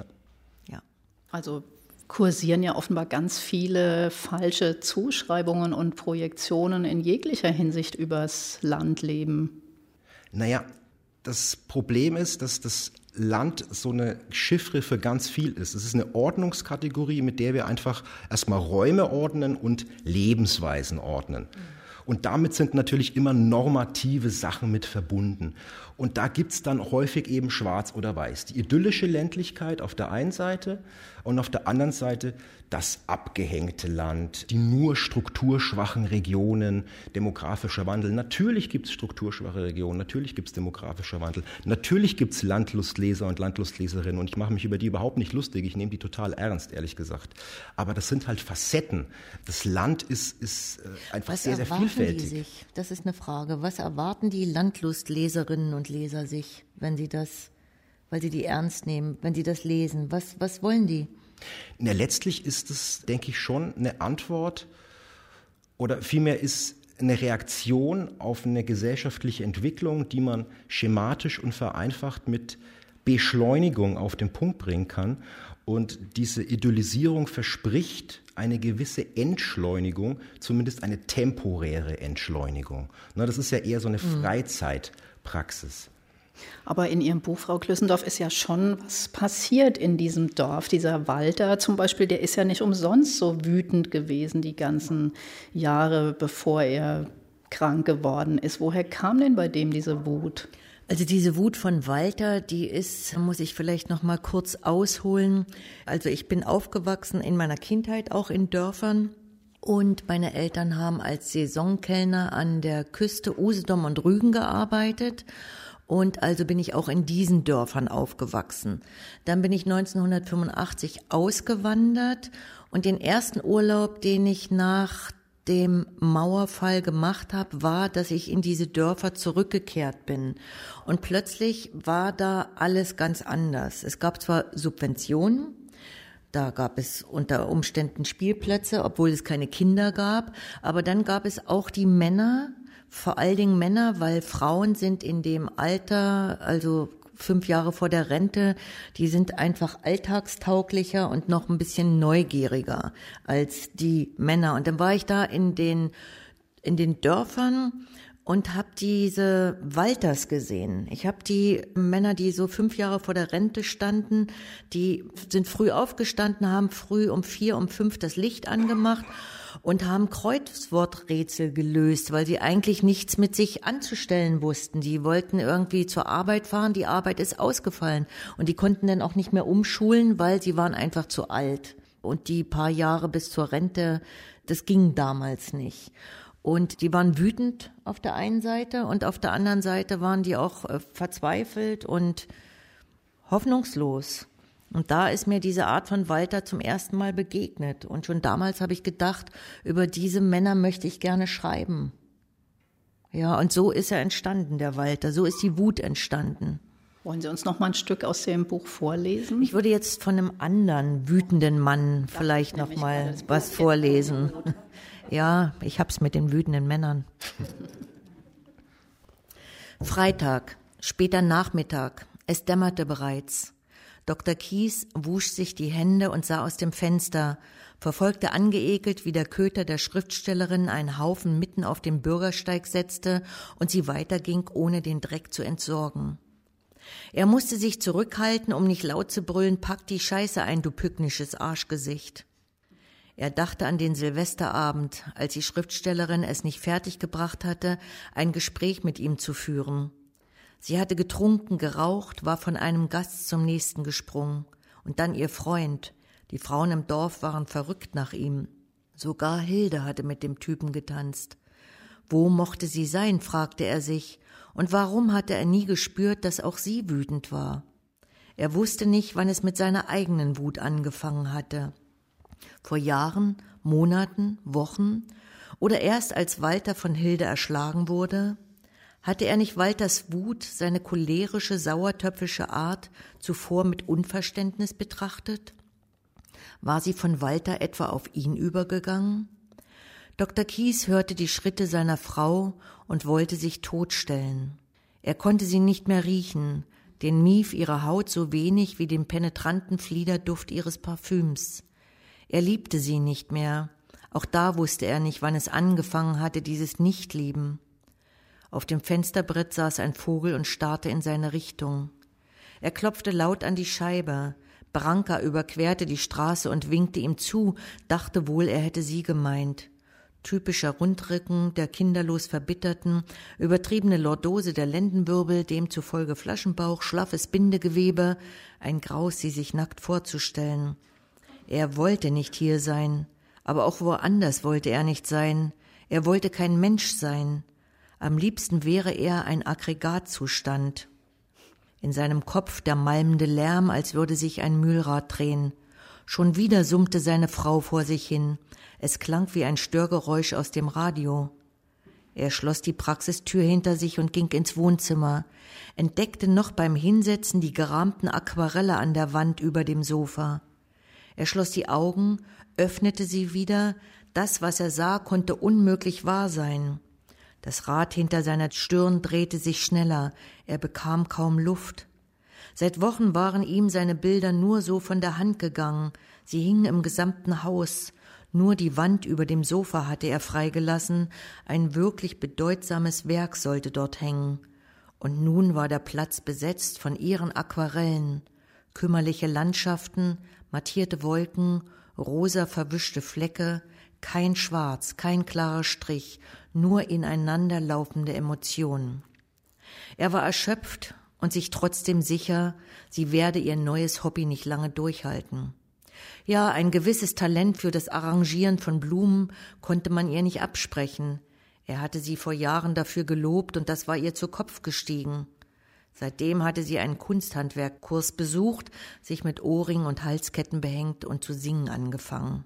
Also kursieren ja offenbar ganz viele falsche Zuschreibungen und Projektionen in jeglicher Hinsicht übers Landleben. Naja, das Problem ist, dass das Land so eine Chiffre für ganz viel ist. Es ist eine Ordnungskategorie, mit der wir einfach erstmal Räume ordnen und Lebensweisen ordnen. Mhm. Und damit sind natürlich immer normative Sachen mit verbunden. Und da gibt's dann häufig eben schwarz oder weiß. Die idyllische Ländlichkeit auf der einen Seite und auf der anderen Seite das abgehängte Land, die nur strukturschwachen Regionen, demografischer Wandel. Natürlich gibt's strukturschwache Regionen, natürlich gibt's demografischer Wandel, natürlich gibt's Landlustleser und Landlustleserinnen und ich mache mich über die überhaupt nicht lustig, ich nehme die total ernst, ehrlich gesagt. Aber das sind halt Facetten. Das Land ist, ist einfach Was sehr, sehr vielfältig. Die sich? Das ist eine Frage. Was erwarten die Landlustleserinnen und Leser sich, wenn sie das, weil sie die ernst nehmen, wenn sie das lesen? Was, was wollen die? Na, letztlich ist es, denke ich, schon eine Antwort oder vielmehr ist eine Reaktion auf eine gesellschaftliche Entwicklung, die man schematisch und vereinfacht mit Beschleunigung auf den Punkt bringen kann. Und diese Idyllisierung verspricht eine gewisse Entschleunigung, zumindest eine temporäre Entschleunigung. Na, das ist ja eher so eine Freizeitpraxis. Aber in Ihrem Buch, Frau Klüssendorf, ist ja schon was passiert in diesem Dorf. Dieser Walter zum Beispiel, der ist ja nicht umsonst so wütend gewesen die ganzen Jahre, bevor er krank geworden ist. Woher kam denn bei dem diese Wut? Also diese Wut von Walter, die ist, muss ich vielleicht noch mal kurz ausholen. Also ich bin aufgewachsen in meiner Kindheit auch in Dörfern und meine Eltern haben als Saisonkellner an der Küste Usedom und Rügen gearbeitet. Und also bin ich auch in diesen Dörfern aufgewachsen. Dann bin ich neunzehnhundertfünfundachtzig ausgewandert und den ersten Urlaub, den ich nach dem Mauerfall gemacht habe, war, dass ich in diese Dörfer zurückgekehrt bin. Und plötzlich war da alles ganz anders. Es gab zwar Subventionen, da gab es unter Umständen Spielplätze, obwohl es keine Kinder gab, aber dann gab es auch die Männer, vor allen Dingen Männer, weil Frauen sind in dem Alter, also fünf Jahre vor der Rente, die sind einfach alltagstauglicher und noch ein bisschen neugieriger als die Männer. Und dann war ich da in den, in den Dörfern und habe diese Walters gesehen. Ich habe die Männer, die so fünf Jahre vor der Rente standen, die sind früh aufgestanden, haben früh um vier, um fünf das Licht angemacht und haben Kreuzworträtsel gelöst, weil sie eigentlich nichts mit sich anzustellen wussten. Die wollten irgendwie zur Arbeit fahren, die Arbeit ist ausgefallen und die konnten dann auch nicht mehr umschulen, weil sie waren einfach zu alt. Und die paar Jahre bis zur Rente, das ging damals nicht. Und die waren wütend auf der einen Seite und auf der anderen Seite waren die auch äh, verzweifelt und hoffnungslos. Und da ist mir diese Art von Walter zum ersten Mal begegnet. Und schon damals habe ich gedacht, über diese Männer möchte ich gerne schreiben. Ja, und so ist er entstanden, der Walter. So ist die Wut entstanden. Wollen Sie uns noch mal ein Stück aus dem Buch vorlesen? Ich würde jetzt von einem anderen wütenden Mann vielleicht noch mal was vorlesen. Ja, ich hab's mit den wütenden Männern. Freitag, später Nachmittag. Es dämmerte bereits. Doktor Kies wusch sich die Hände und sah aus dem Fenster, verfolgte angeekelt, wie der Köter der Schriftstellerin einen Haufen mitten auf den Bürgersteig setzte und sie weiterging, ohne den Dreck zu entsorgen. Er musste sich zurückhalten, um nicht laut zu brüllen, pack die Scheiße ein, du pücknisches Arschgesicht. Er dachte an den Silvesterabend, als die Schriftstellerin es nicht fertiggebracht hatte, ein Gespräch mit ihm zu führen. Sie hatte getrunken, geraucht, war von einem Gast zum nächsten gesprungen. Und dann ihr Freund. Die Frauen im Dorf waren verrückt nach ihm. Sogar Hilde hatte mit dem Typen getanzt. Wo mochte sie sein, fragte er sich. Und warum hatte er nie gespürt, dass auch sie wütend war? Er wusste nicht, wann es mit seiner eigenen Wut angefangen hatte. Vor Jahren, Monaten, Wochen oder erst als Walter von Hilde erschlagen wurde? Hatte er nicht Walters Wut, seine cholerische, sauertöpfische Art, zuvor mit Unverständnis betrachtet? War sie von Walter etwa auf ihn übergegangen? Doktor Kies hörte die Schritte seiner Frau und wollte sich totstellen. Er konnte sie nicht mehr riechen, den Mief ihrer Haut so wenig wie den penetranten Fliederduft ihres Parfüms. Er liebte sie nicht mehr. Auch da wusste er nicht, wann es angefangen hatte, dieses Nichtlieben. Auf dem Fensterbrett saß ein Vogel und starrte in seine Richtung. Er klopfte laut an die Scheibe. Branka überquerte die Straße und winkte ihm zu, dachte wohl, er hätte sie gemeint. Typischer Rundrücken der kinderlos Verbitterten, übertriebene Lordose der Lendenwirbel, demzufolge Flaschenbauch, schlaffes Bindegewebe, ein Graus, sie sich nackt vorzustellen. Er wollte nicht hier sein, aber auch woanders wollte er nicht sein. Er wollte kein Mensch sein. Am liebsten wäre er ein Aggregatzustand. In seinem Kopf der malmende Lärm, als würde sich ein Mühlrad drehen. Schon wieder summte seine Frau vor sich hin. Es klang wie ein Störgeräusch aus dem Radio. Er schloss die Praxistür hinter sich und ging ins Wohnzimmer, entdeckte noch beim Hinsetzen die gerahmten Aquarelle an der Wand über dem Sofa. Er schloss die Augen, öffnete sie wieder. Das, was er sah, konnte unmöglich wahr sein. Das Rad hinter seiner Stirn drehte sich schneller. Er bekam kaum Luft. Seit Wochen waren ihm seine Bilder nur so von der Hand gegangen. Sie hingen im gesamten Haus. Nur die Wand über dem Sofa hatte er freigelassen. Ein wirklich bedeutsames Werk sollte dort hängen. Und nun war der Platz besetzt von ihren Aquarellen. Kümmerliche Landschaften, mattierte Wolken, rosa verwischte Flecke, kein Schwarz, kein klarer Strich, nur ineinander laufende Emotionen. Er war erschöpft und sich trotzdem sicher, sie werde ihr neues Hobby nicht lange durchhalten. Ja, ein gewisses Talent für das Arrangieren von Blumen konnte man ihr nicht absprechen. Er hatte sie vor Jahren dafür gelobt und das war ihr zu Kopf gestiegen. Seitdem hatte sie einen Kunsthandwerkkurs besucht, sich mit Ohrringen und Halsketten behängt und zu singen angefangen.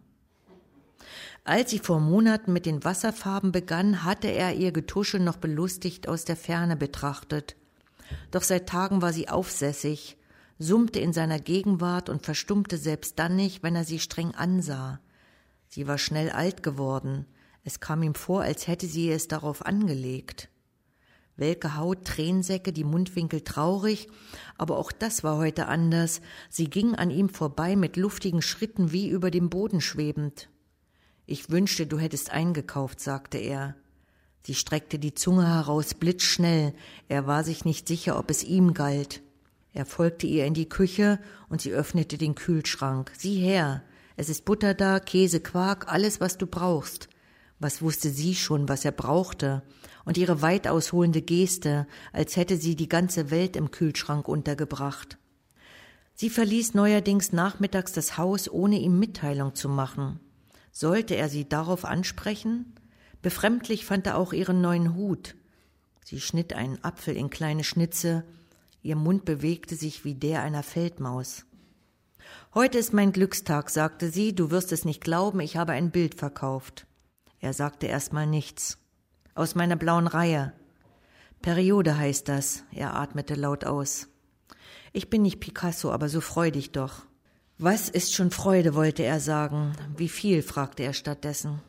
Als sie vor Monaten mit den Wasserfarben begann, hatte er ihr Getusche noch belustigt aus der Ferne betrachtet. Doch seit Tagen war sie aufsässig, summte in seiner Gegenwart und verstummte selbst dann nicht, wenn er sie streng ansah. Sie war schnell alt geworden. Es kam ihm vor, als hätte sie es darauf angelegt. Welke Haut, Tränensäcke, die Mundwinkel traurig, aber auch das war heute anders. Sie ging an ihm vorbei mit luftigen Schritten wie über dem Boden schwebend. »Ich wünschte, du hättest eingekauft«, sagte er. Sie streckte die Zunge heraus, blitzschnell. Er war sich nicht sicher, ob es ihm galt. Er folgte ihr in die Küche und sie öffnete den Kühlschrank. »Sieh her, es ist Butter da, Käse, Quark, alles, was du brauchst.« Was wusste sie schon, was er brauchte? Und ihre weit ausholende Geste, als hätte sie die ganze Welt im Kühlschrank untergebracht. Sie verließ neuerdings nachmittags das Haus, ohne ihm Mitteilung zu machen. Sollte er sie darauf ansprechen? Befremdlich fand er auch ihren neuen Hut. Sie schnitt einen Apfel in kleine Schnitze, ihr Mund bewegte sich wie der einer Feldmaus. »Heute ist mein Glückstag«, sagte sie, »du wirst es nicht glauben, ich habe ein Bild verkauft.« Er sagte erstmal nichts. »Aus meiner blauen Reihe.« »Periode heißt das«, er atmete laut aus. »Ich bin nicht Picasso, aber so freu dich doch.« »Was ist schon Freude«, wollte er sagen. »Wie viel?«, fragte er stattdessen.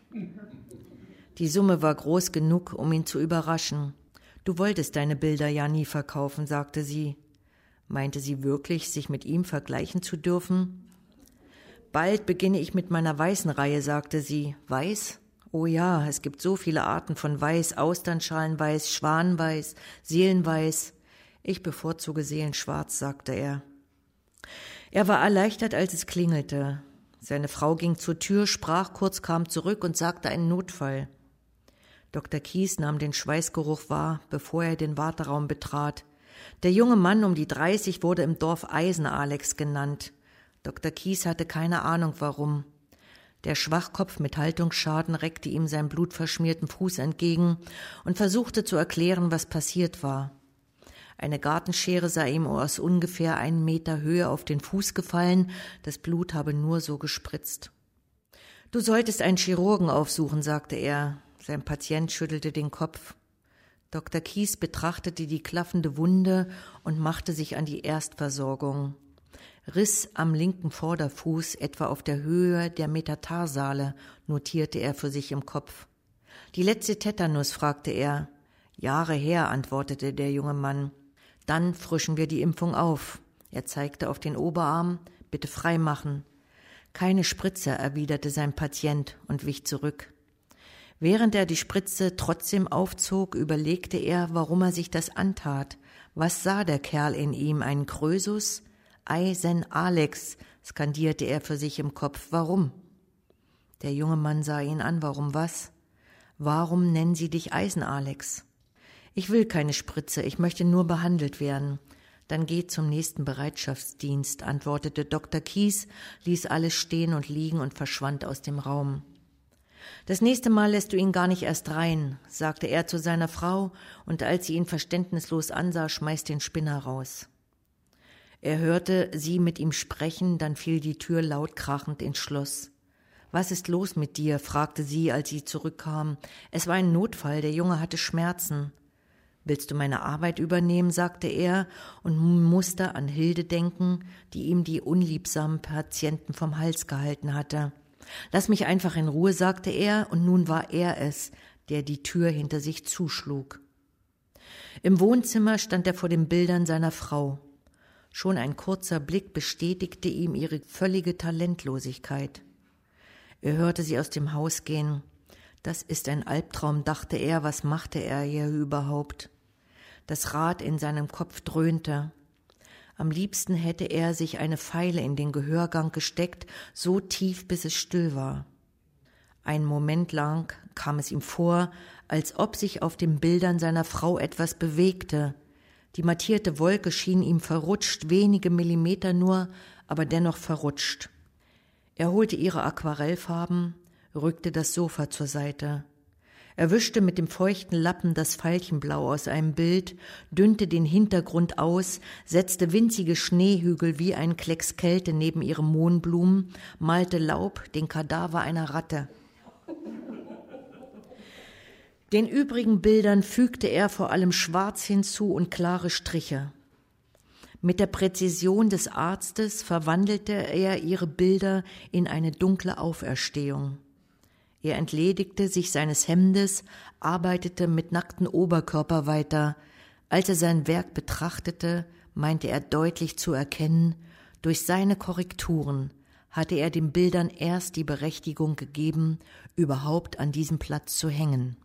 Die Summe war groß genug, um ihn zu überraschen. »Du wolltest deine Bilder ja nie verkaufen«, sagte sie. Meinte sie wirklich, sich mit ihm vergleichen zu dürfen? »Bald beginne ich mit meiner weißen Reihe«, sagte sie. »Weiß? Oh ja, es gibt so viele Arten von Weiß, Austernschalenweiß, Schwanenweiß, Seelenweiß. Ich bevorzuge Seelenschwarz«, sagte er. Er war erleichtert, als es klingelte. Seine Frau ging zur Tür, sprach kurz, kam zurück und sagte einen Notfall. Doktor Kies nahm den Schweißgeruch wahr, bevor er den Warteraum betrat. Der junge Mann um die dreißig wurde im Dorf Eisen-Alex genannt. Doktor Kies hatte keine Ahnung, warum. Der Schwachkopf mit Haltungsschaden reckte ihm seinen blutverschmierten Fuß entgegen und versuchte zu erklären, was passiert war. Eine Gartenschere sei ihm aus ungefähr einen Meter Höhe auf den Fuß gefallen, das Blut habe nur so gespritzt. »Du solltest einen Chirurgen aufsuchen«, sagte er. Sein Patient schüttelte den Kopf. Doktor Kies betrachtete die klaffende Wunde und machte sich an die Erstversorgung. Riss am linken Vorderfuß, etwa auf der Höhe der Metatarsale, notierte er für sich im Kopf. »Die letzte Tetanus?«, fragte er. »Jahre her«, antwortete der junge Mann. »Dann frischen wir die Impfung auf.« Er zeigte auf den Oberarm. »Bitte frei machen.« »Keine Spritze«, erwiderte sein Patient und wich zurück. Während er die Spritze trotzdem aufzog, überlegte er, warum er sich das antat. Was sah der Kerl in ihm, einen Krösus? »Eisen-Alex«, skandierte er für sich im Kopf. »Warum?« Der junge Mann sah ihn an. »Warum was?« »Warum nennen Sie dich Eisen-Alex?« »Ich will keine Spritze, ich möchte nur behandelt werden.« »Dann geh zum nächsten Bereitschaftsdienst«, antwortete Doktor Kies, ließ alles stehen und liegen und verschwand aus dem Raum. »Das nächste Mal lässt du ihn gar nicht erst rein«, sagte er zu seiner Frau, und als sie ihn verständnislos ansah, schmeißt den Spinner raus. Er hörte sie mit ihm sprechen, dann fiel die Tür laut krachend ins Schloss. »Was ist los mit dir?«, fragte sie, als sie zurückkam. »Es war ein Notfall, der Junge hatte Schmerzen.« »Willst du meine Arbeit übernehmen?«, sagte er und musste an Hilde denken, die ihm die unliebsamen Patienten vom Hals gehalten hatte. »Lass mich einfach in Ruhe«, sagte er, und nun war er es, der die Tür hinter sich zuschlug. Im Wohnzimmer stand er vor den Bildern seiner Frau. Schon ein kurzer Blick bestätigte ihm ihre völlige Talentlosigkeit. Er hörte sie aus dem Haus gehen. Das ist ein Albtraum, dachte er, was machte er hier überhaupt? Das Rad in seinem Kopf dröhnte. Am liebsten hätte er sich eine Feile in den Gehörgang gesteckt, so tief, bis es still war. Einen Moment lang kam es ihm vor, als ob sich auf den Bildern seiner Frau etwas bewegte. Die mattierte Wolke schien ihm verrutscht, wenige Millimeter nur, aber dennoch verrutscht. Er holte ihre Aquarellfarben, rückte das Sofa zur Seite. Er wischte mit dem feuchten Lappen das Veilchenblau aus einem Bild, dünnte den Hintergrund aus, setzte winzige Schneehügel wie ein Klecks Kälte neben ihre Mohnblumen, malte Laub, den Kadaver einer Ratte. Den übrigen Bildern fügte er vor allem Schwarz hinzu und klare Striche. Mit der Präzision des Arztes verwandelte er ihre Bilder in eine dunkle Auferstehung. Er entledigte sich seines Hemdes, arbeitete mit nacktem Oberkörper weiter. Als er sein Werk betrachtete, meinte er deutlich zu erkennen, durch seine Korrekturen hatte er den Bildern erst die Berechtigung gegeben, überhaupt an diesem Platz zu hängen.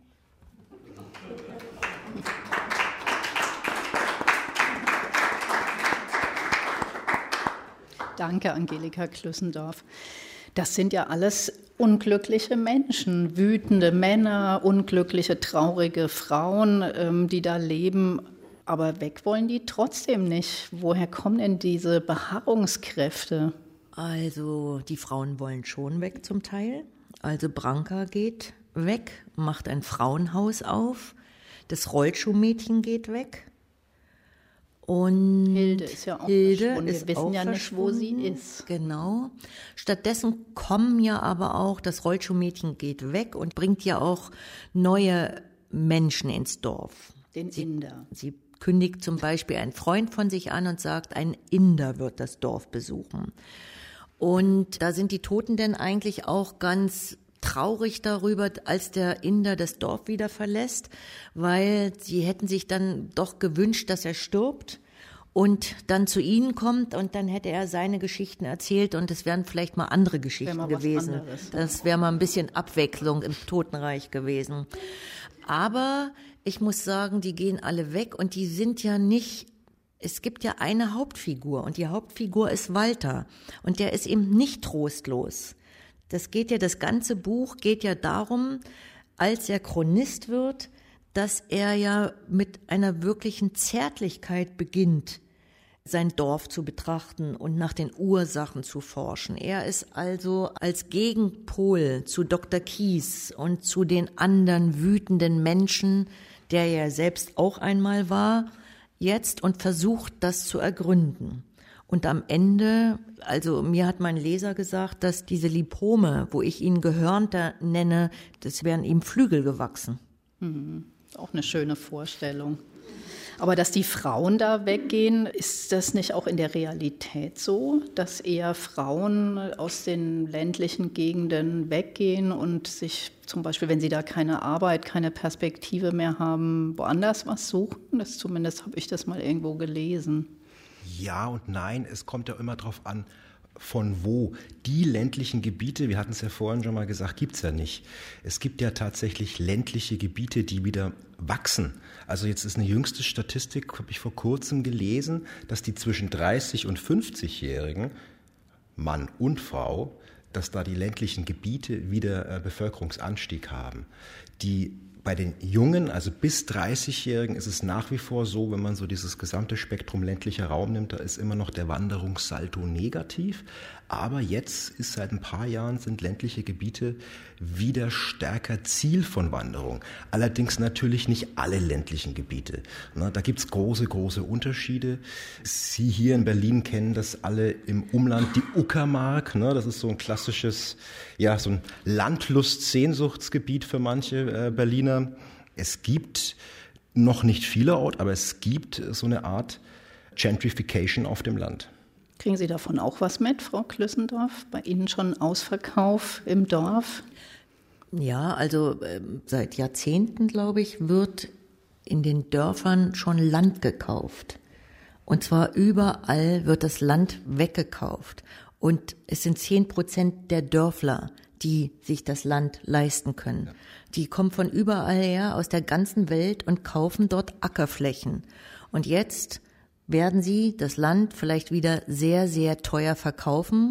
Danke, Angelika Klüssendorf. Das sind ja alles unglückliche Menschen, wütende Männer, unglückliche, traurige Frauen, ähm, die da leben. Aber weg wollen die trotzdem nicht. Woher kommen denn diese Beharrungskräfte? Also die Frauen wollen schon weg zum Teil. Also Branka geht weg, macht ein Frauenhaus auf. Das Rollschuhmädchen geht weg. Und Hilde ist ja auch Hilde verschwunden. Wir ist wissen auch ja nicht, wo sie ist. Genau. Stattdessen kommen ja aber auch, das Rollschuhmädchen geht weg und bringt ja auch neue Menschen ins Dorf. Den sie, Inder. Sie kündigt zum Beispiel einen Freund von sich an und sagt, ein Inder wird das Dorf besuchen. Und da sind die Toten denn eigentlich auch ganz traurig darüber, als der Inder das Dorf wieder verlässt, weil sie hätten sich dann doch gewünscht, dass er stirbt und dann zu ihnen kommt und dann hätte er seine Geschichten erzählt und es wären vielleicht mal andere Geschichten mal gewesen. Anderes. Das wäre mal ein bisschen Abwechslung im Totenreich gewesen. Aber ich muss sagen, die gehen alle weg und die sind ja nicht, es gibt ja eine Hauptfigur und die Hauptfigur ist Walter und der ist eben nicht trostlos. Das geht ja, das ganze Buch geht ja darum, als er Chronist wird, dass er ja mit einer wirklichen Zärtlichkeit beginnt, sein Dorf zu betrachten und nach den Ursachen zu forschen. Er ist also als Gegenpol zu Doktor Kies und zu den anderen wütenden Menschen, der er selbst auch einmal war, jetzt und versucht, das zu ergründen. Und am Ende, also mir hat mein Leser gesagt, dass diese Lipome, wo ich ihn Gehörnter nenne, das wären ihm Flügel gewachsen. Hm, auch eine schöne Vorstellung. Aber dass die Frauen da weggehen, ist das nicht auch in der Realität so, dass eher Frauen aus den ländlichen Gegenden weggehen und sich zum Beispiel, wenn sie da keine Arbeit, keine Perspektive mehr haben, woanders was suchen? Das zumindest habe ich das mal irgendwo gelesen. Ja und nein, es kommt ja immer drauf an, von wo. Die ländlichen Gebiete, wir hatten es ja vorhin schon mal gesagt, gibt es ja nicht. Es gibt ja tatsächlich ländliche Gebiete, die wieder wachsen. Also jetzt ist eine jüngste Statistik, habe ich vor kurzem gelesen, dass die zwischen dreißig- und fünfzigjährigen, Mann und Frau, dass da die ländlichen Gebiete wieder äh, Bevölkerungsanstieg haben. Die Bei den Jungen, also bis dreißigjährigen, ist es nach wie vor so, wenn man so dieses gesamte Spektrum ländlicher Raum nimmt, da ist immer noch der Wanderungssaldo negativ. Aber jetzt ist seit ein paar Jahren sind ländliche Gebiete wieder stärker Ziel von Wanderung. Allerdings natürlich nicht alle ländlichen Gebiete. Na, da gibt's große, große Unterschiede. Sie hier in Berlin kennen das alle im Umland, die Uckermark. Ne, das ist so ein klassisches, ja, so ein Landlust-Sehnsuchtsgebiet für manche äh, Berliner. Es gibt noch nicht vielerorts, aber es gibt so eine Art Gentrification auf dem Land. Kriegen Sie davon auch was mit, Frau Klüssendorf? Bei Ihnen schon Ausverkauf im Dorf? Ja, also äh, seit Jahrzehnten, glaube ich, wird in den Dörfern schon Land gekauft. Und zwar überall wird das Land weggekauft. Und es sind zehn Prozent der Dörfler, die sich das Land leisten können. Ja. Die kommen von überall her, aus der ganzen Welt und kaufen dort Ackerflächen. Und jetzt werden sie das Land vielleicht wieder sehr, sehr teuer verkaufen,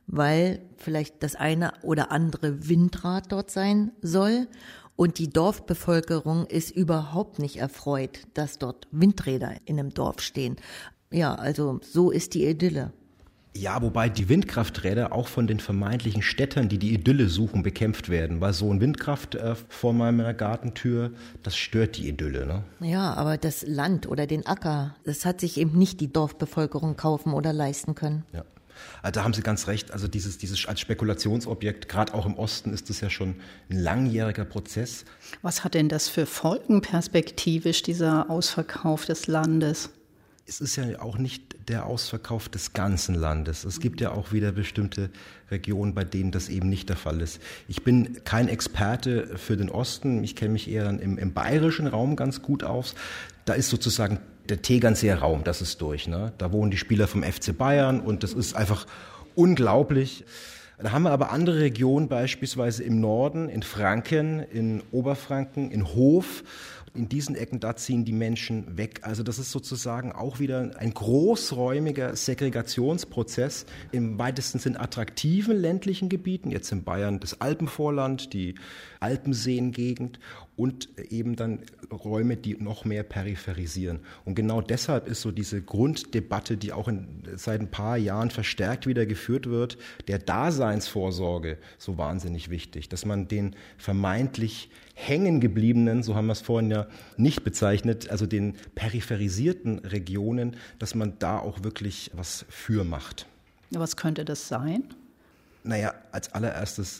weil vielleicht das eine oder andere Windrad dort sein soll. Und die Dorfbevölkerung ist überhaupt nicht erfreut, dass dort Windräder in einem Dorf stehen. Ja, also so ist die Idylle. Ja, wobei die Windkrafträder auch von den vermeintlichen Städtern, die die Idylle suchen, bekämpft werden. Weil so ein Windkraft äh, vor meiner Gartentür, das stört die Idylle, ne? Ja, aber das Land oder den Acker, das hat sich eben nicht die Dorfbevölkerung kaufen oder leisten können. Ja. Also da haben Sie ganz recht, also dieses, dieses als Spekulationsobjekt, gerade auch im Osten ist das ja schon ein langjähriger Prozess. Was hat denn das für Folgen perspektivisch, dieser Ausverkauf des Landes? Es ist ja auch nicht der Ausverkauf des ganzen Landes. Es gibt ja auch wieder bestimmte Regionen, bei denen das eben nicht der Fall ist. Ich bin kein Experte für den Osten, ich kenne mich eher dann im, im bayerischen Raum ganz gut aus. Da ist sozusagen der Tegernseer Raum, das ist durch, ne? Da wohnen die Spieler vom F C Bayern und das ist einfach unglaublich. Da haben wir aber andere Regionen, beispielsweise im Norden, in Franken, in Oberfranken, in Hof. In diesen Ecken, da ziehen die Menschen weg. Also das ist sozusagen auch wieder ein großräumiger Segregationsprozess im weitesten Sinn attraktiven ländlichen Gebieten, jetzt in Bayern das Alpenvorland, die Alpenseengegend und eben dann Räume, die noch mehr peripherisieren. Und genau deshalb ist so diese Grunddebatte, die auch in, seit ein paar Jahren verstärkt wieder geführt wird, der Daseinsvorsorge so wahnsinnig wichtig, dass man den vermeintlich hängengebliebenen, so haben wir es vorhin ja nicht bezeichnet, also den peripherisierten Regionen, dass man da auch wirklich was für macht. Was könnte das sein? Naja, als allererstes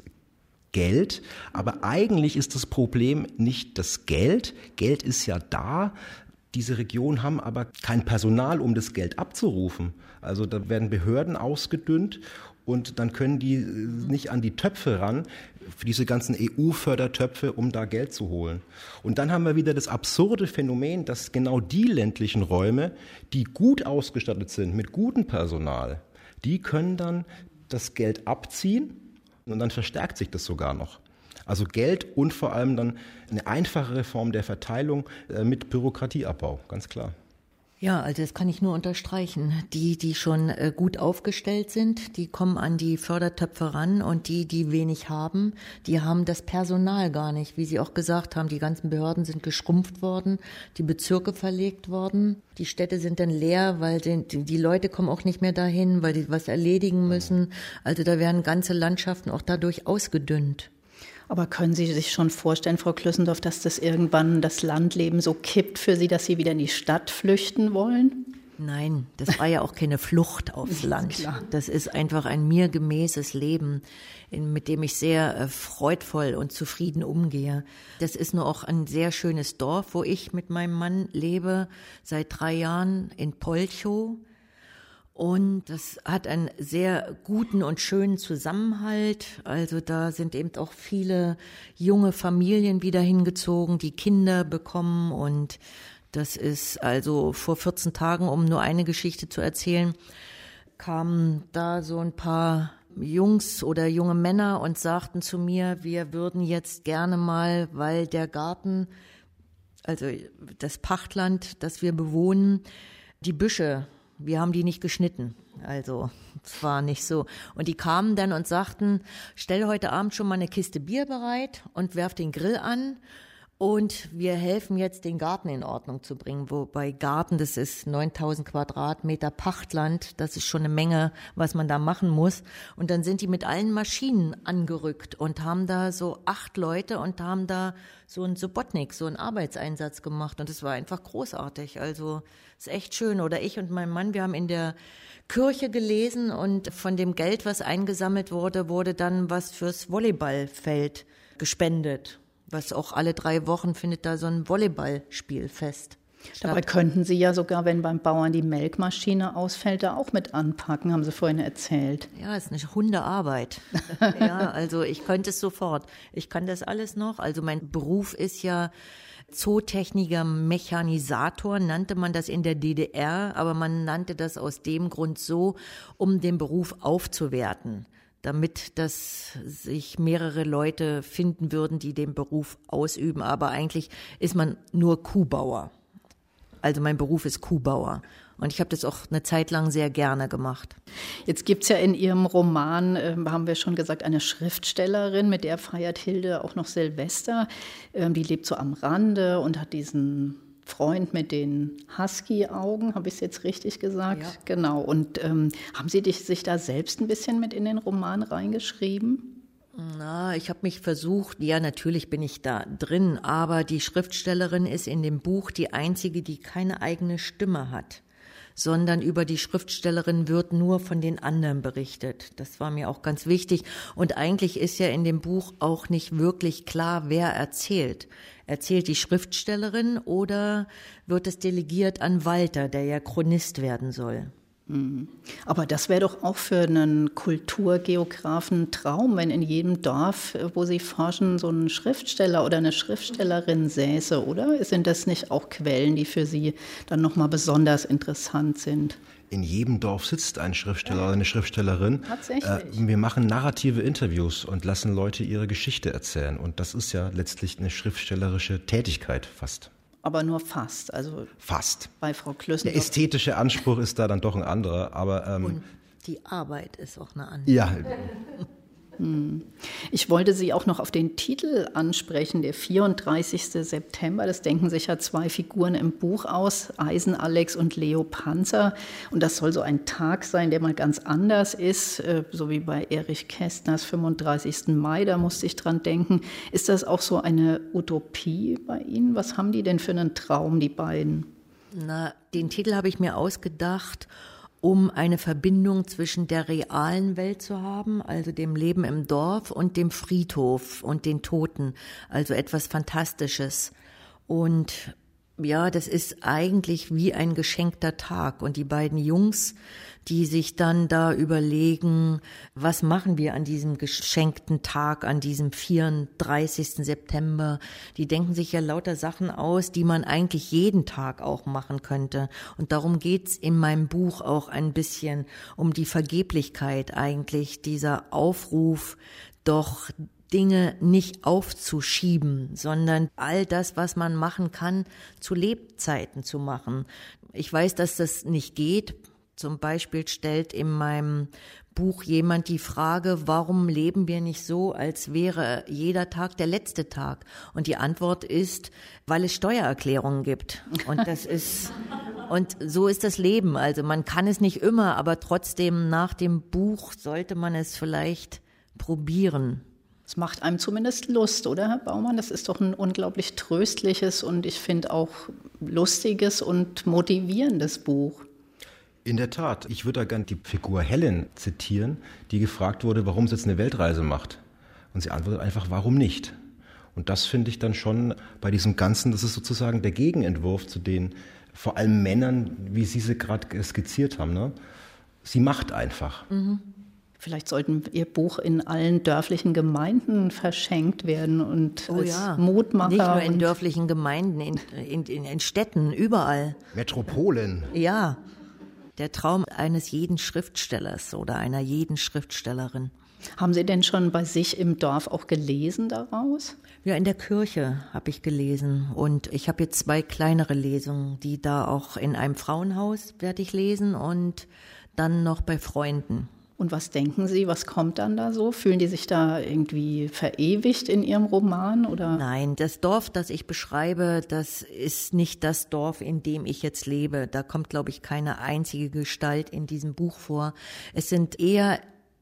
Geld, aber eigentlich ist das Problem nicht das Geld. Geld ist ja da. Diese Regionen haben aber kein Personal, um das Geld abzurufen. Also da werden Behörden ausgedünnt und dann können die nicht an die Töpfe ran, für diese ganzen E U-Fördertöpfe, um da Geld zu holen. Und dann haben wir wieder das absurde Phänomen, dass genau die ländlichen Räume, die gut ausgestattet sind, mit gutem Personal, die können dann das Geld abziehen und dann verstärkt sich das sogar noch. Also Geld und vor allem dann eine einfachere Form der Verteilung äh, mit Bürokratieabbau, ganz klar. Ja, also das kann ich nur unterstreichen. Die, die schon äh, gut aufgestellt sind, die kommen an die Fördertöpfe ran und die, die wenig haben, die haben das Personal gar nicht. Wie Sie auch gesagt haben, die ganzen Behörden sind geschrumpft worden, die Bezirke verlegt worden, die Städte sind dann leer, weil die, die Leute kommen auch nicht mehr dahin, weil die was erledigen müssen. Also da werden ganze Landschaften auch dadurch ausgedünnt. Aber können Sie sich schon vorstellen, Frau Klüssendorf, dass das irgendwann das Landleben so kippt für Sie, dass Sie wieder in die Stadt flüchten wollen? Nein, das war ja auch keine Flucht aufs Land. Klar. Das ist einfach ein mir gemäßes Leben, in, mit dem ich sehr äh, freudvoll und zufrieden umgehe. Das ist nur auch ein sehr schönes Dorf, wo ich mit meinem Mann lebe, seit drei Jahren in Polchow. Und das hat einen sehr guten und schönen Zusammenhalt. Also da sind eben auch viele junge Familien wieder hingezogen, die Kinder bekommen. Und das ist also vor vierzehn Tagen, um nur eine Geschichte zu erzählen, kamen da so ein paar Jungs oder junge Männer und sagten zu mir, wir würden jetzt gerne mal, weil der Garten, also das Pachtland, das wir bewohnen, die Büsche, wir haben die nicht geschnitten, also es war nicht so. Und die kamen dann und sagten, stell heute Abend schon mal eine Kiste Bier bereit und werf den Grill an und wir helfen jetzt, den Garten in Ordnung zu bringen. Wobei Garten, das ist neuntausend Quadratmeter Pachtland, das ist schon eine Menge, was man da machen muss. Und dann sind die mit allen Maschinen angerückt und haben da so acht Leute und haben da so einen Subotnik, so einen Arbeitseinsatz gemacht. Und es war einfach großartig, also ist echt schön. Oder ich und mein Mann, wir haben in der Kirche gelesen und von dem Geld, was eingesammelt wurde, wurde dann was fürs Volleyballfeld gespendet. Was auch alle drei Wochen findet da so ein Volleyballspielfest statt. Dabei könnten Sie ja sogar, wenn beim Bauern die Melkmaschine ausfällt, da auch mit anpacken, haben Sie vorhin erzählt. Ja, ist eine Hundearbeit. Ja, also ich könnte es sofort. Ich kann das alles noch. Also mein Beruf ist ja Zootechniker, Mechanisator, nannte man das in der D D R, aber man nannte das aus dem Grund so, um den Beruf aufzuwerten, damit das sich mehrere Leute finden würden, die den Beruf ausüben. Aber eigentlich ist man nur Kuhbauer. Also mein Beruf ist Kuhbauer. Und ich habe das auch eine Zeit lang sehr gerne gemacht. Jetzt gibt es ja in Ihrem Roman, äh, haben wir schon gesagt, eine Schriftstellerin, mit der feiert Hilde auch noch Silvester. Ähm, die lebt so am Rande und hat diesen Freund mit den Husky-Augen, habe ich es jetzt richtig gesagt? Ja. Genau. Und ähm, haben Sie dich, sich da selbst ein bisschen mit in den Roman reingeschrieben? Na, ich habe mich versucht, ja, natürlich bin ich da drin, aber die Schriftstellerin ist in dem Buch die einzige, die keine eigene Stimme hat, sondern über die Schriftstellerin wird nur von den anderen berichtet. Das war mir auch ganz wichtig. Und eigentlich ist ja in dem Buch auch nicht wirklich klar, wer erzählt. Erzählt die Schriftstellerin oder wird es delegiert an Walter, der ja Chronist werden soll? Aber das wäre doch auch für einen Kulturgeografen ein Traum, wenn in jedem Dorf, wo Sie forschen, so ein Schriftsteller oder eine Schriftstellerin säße, oder? Sind das nicht auch Quellen, die für Sie dann nochmal besonders interessant sind? In jedem Dorf sitzt ein Schriftsteller oder eine Schriftstellerin. Tatsächlich. Äh, wir machen narrative Interviews und lassen Leute ihre Geschichte erzählen. Und das ist ja letztlich eine schriftstellerische Tätigkeit fast. Aber nur fast, also fast. Bei Frau Klössendorf. Der ästhetische Anspruch ist da dann doch ein anderer, aber ähm, und die Arbeit ist auch eine andere. Ja. Ich wollte Sie auch noch auf den Titel ansprechen, der vierunddreißigsten September. Das denken sich ja zwei Figuren im Buch aus, Eisen-Alex und Leo Panzer. Und das soll so ein Tag sein, der mal ganz anders ist, so wie bei Erich Kästners fünfunddreißigsten Mai, da musste ich dran denken. Ist das auch so eine Utopie bei Ihnen? Was haben die denn für einen Traum, die beiden? Na, den Titel habe ich mir ausgedacht, um eine Verbindung zwischen der realen Welt zu haben, also dem Leben im Dorf, und dem Friedhof und den Toten, also etwas Fantastisches. Und ja, das ist eigentlich wie ein geschenkter Tag. Und die beiden Jungs, die sich dann da überlegen, was machen wir an diesem geschenkten Tag, an diesem vierunddreißigsten September, die denken sich ja lauter Sachen aus, die man eigentlich jeden Tag auch machen könnte. Und darum geht's in meinem Buch auch ein bisschen um die Vergeblichkeit eigentlich, dieser Aufruf, doch Dinge nicht aufzuschieben, sondern all das, was man machen kann, zu Lebzeiten zu machen. Ich weiß, dass das nicht geht. Zum Beispiel stellt in meinem Buch jemand die Frage, warum leben wir nicht so, als wäre jeder Tag der letzte Tag? Und die Antwort ist, weil es Steuererklärungen gibt. Und das ist, und so ist das Leben. Also man kann es nicht immer, aber trotzdem nach dem Buch sollte man es vielleicht probieren. Es macht einem zumindest Lust, oder, Herr Baumann? Das ist doch ein unglaublich tröstliches und ich finde auch lustiges und motivierendes Buch. In der Tat. Ich würde da gerne die Figur Helen zitieren, die gefragt wurde, warum sie jetzt eine Weltreise macht. Und sie antwortet einfach, warum nicht? Und das finde ich dann schon bei diesem Ganzen, das ist sozusagen der Gegenentwurf zu den vor allem Männern, wie Sie sie gerade skizziert haben. Ne? Sie macht einfach. Mhm. Vielleicht sollten Ihr Buch in allen dörflichen Gemeinden verschenkt werden und oh als ja. Mutmacher. Nicht nur in dörflichen Gemeinden, in, in, in, in Städten, überall. Metropolen. Ja, der Traum eines jeden Schriftstellers oder einer jeden Schriftstellerin. Haben Sie denn schon bei sich im Dorf auch gelesen daraus? Ja, in der Kirche habe ich gelesen und ich habe jetzt zwei kleinere Lesungen, die da auch in einem Frauenhaus werde ich lesen und dann noch bei Freunden. Und was denken Sie, was kommt dann da so? Fühlen die sich da irgendwie verewigt in Ihrem Roman? Oder? Nein, das Dorf, das ich beschreibe, das ist nicht das Dorf, in dem ich jetzt lebe. Da kommt, glaube ich, keine einzige Gestalt in diesem Buch vor. Es sind eher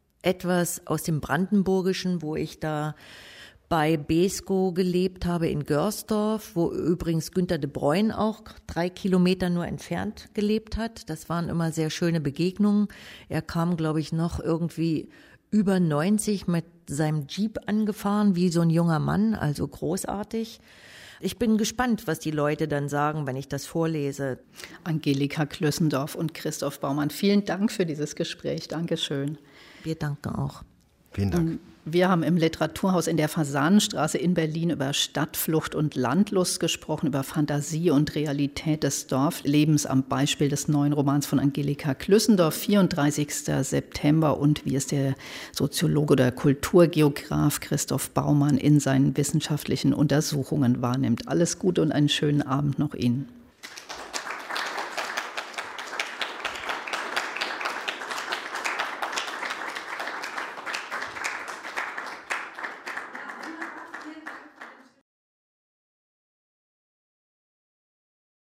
etwas aus dem Brandenburgischen, wo ich da bei Beeskow gelebt habe in Görsdorf, wo übrigens Günter de Bruyne auch drei Kilometer nur entfernt gelebt hat. Das waren immer sehr schöne Begegnungen. Er kam, glaube ich, noch irgendwie über neunzig mit seinem Jeep angefahren, wie so ein junger Mann, also großartig. Ich bin gespannt, was die Leute dann sagen, wenn ich das vorlese. Angelika Klössendorf und Christoph Baumann, vielen Dank für dieses Gespräch. Dankeschön. Wir danken auch. Vielen Dank. Wir haben im Literaturhaus in der Fasanenstraße in Berlin über Stadtflucht und Landlust gesprochen, über Fantasie und Realität des Dorflebens am Beispiel des neuen Romans von Angelika Klössendorf, vierunddreißigsten September, und wie es der Soziologe oder Kulturgeograf Christoph Baumann in seinen wissenschaftlichen Untersuchungen wahrnimmt. Alles Gute und einen schönen Abend noch Ihnen.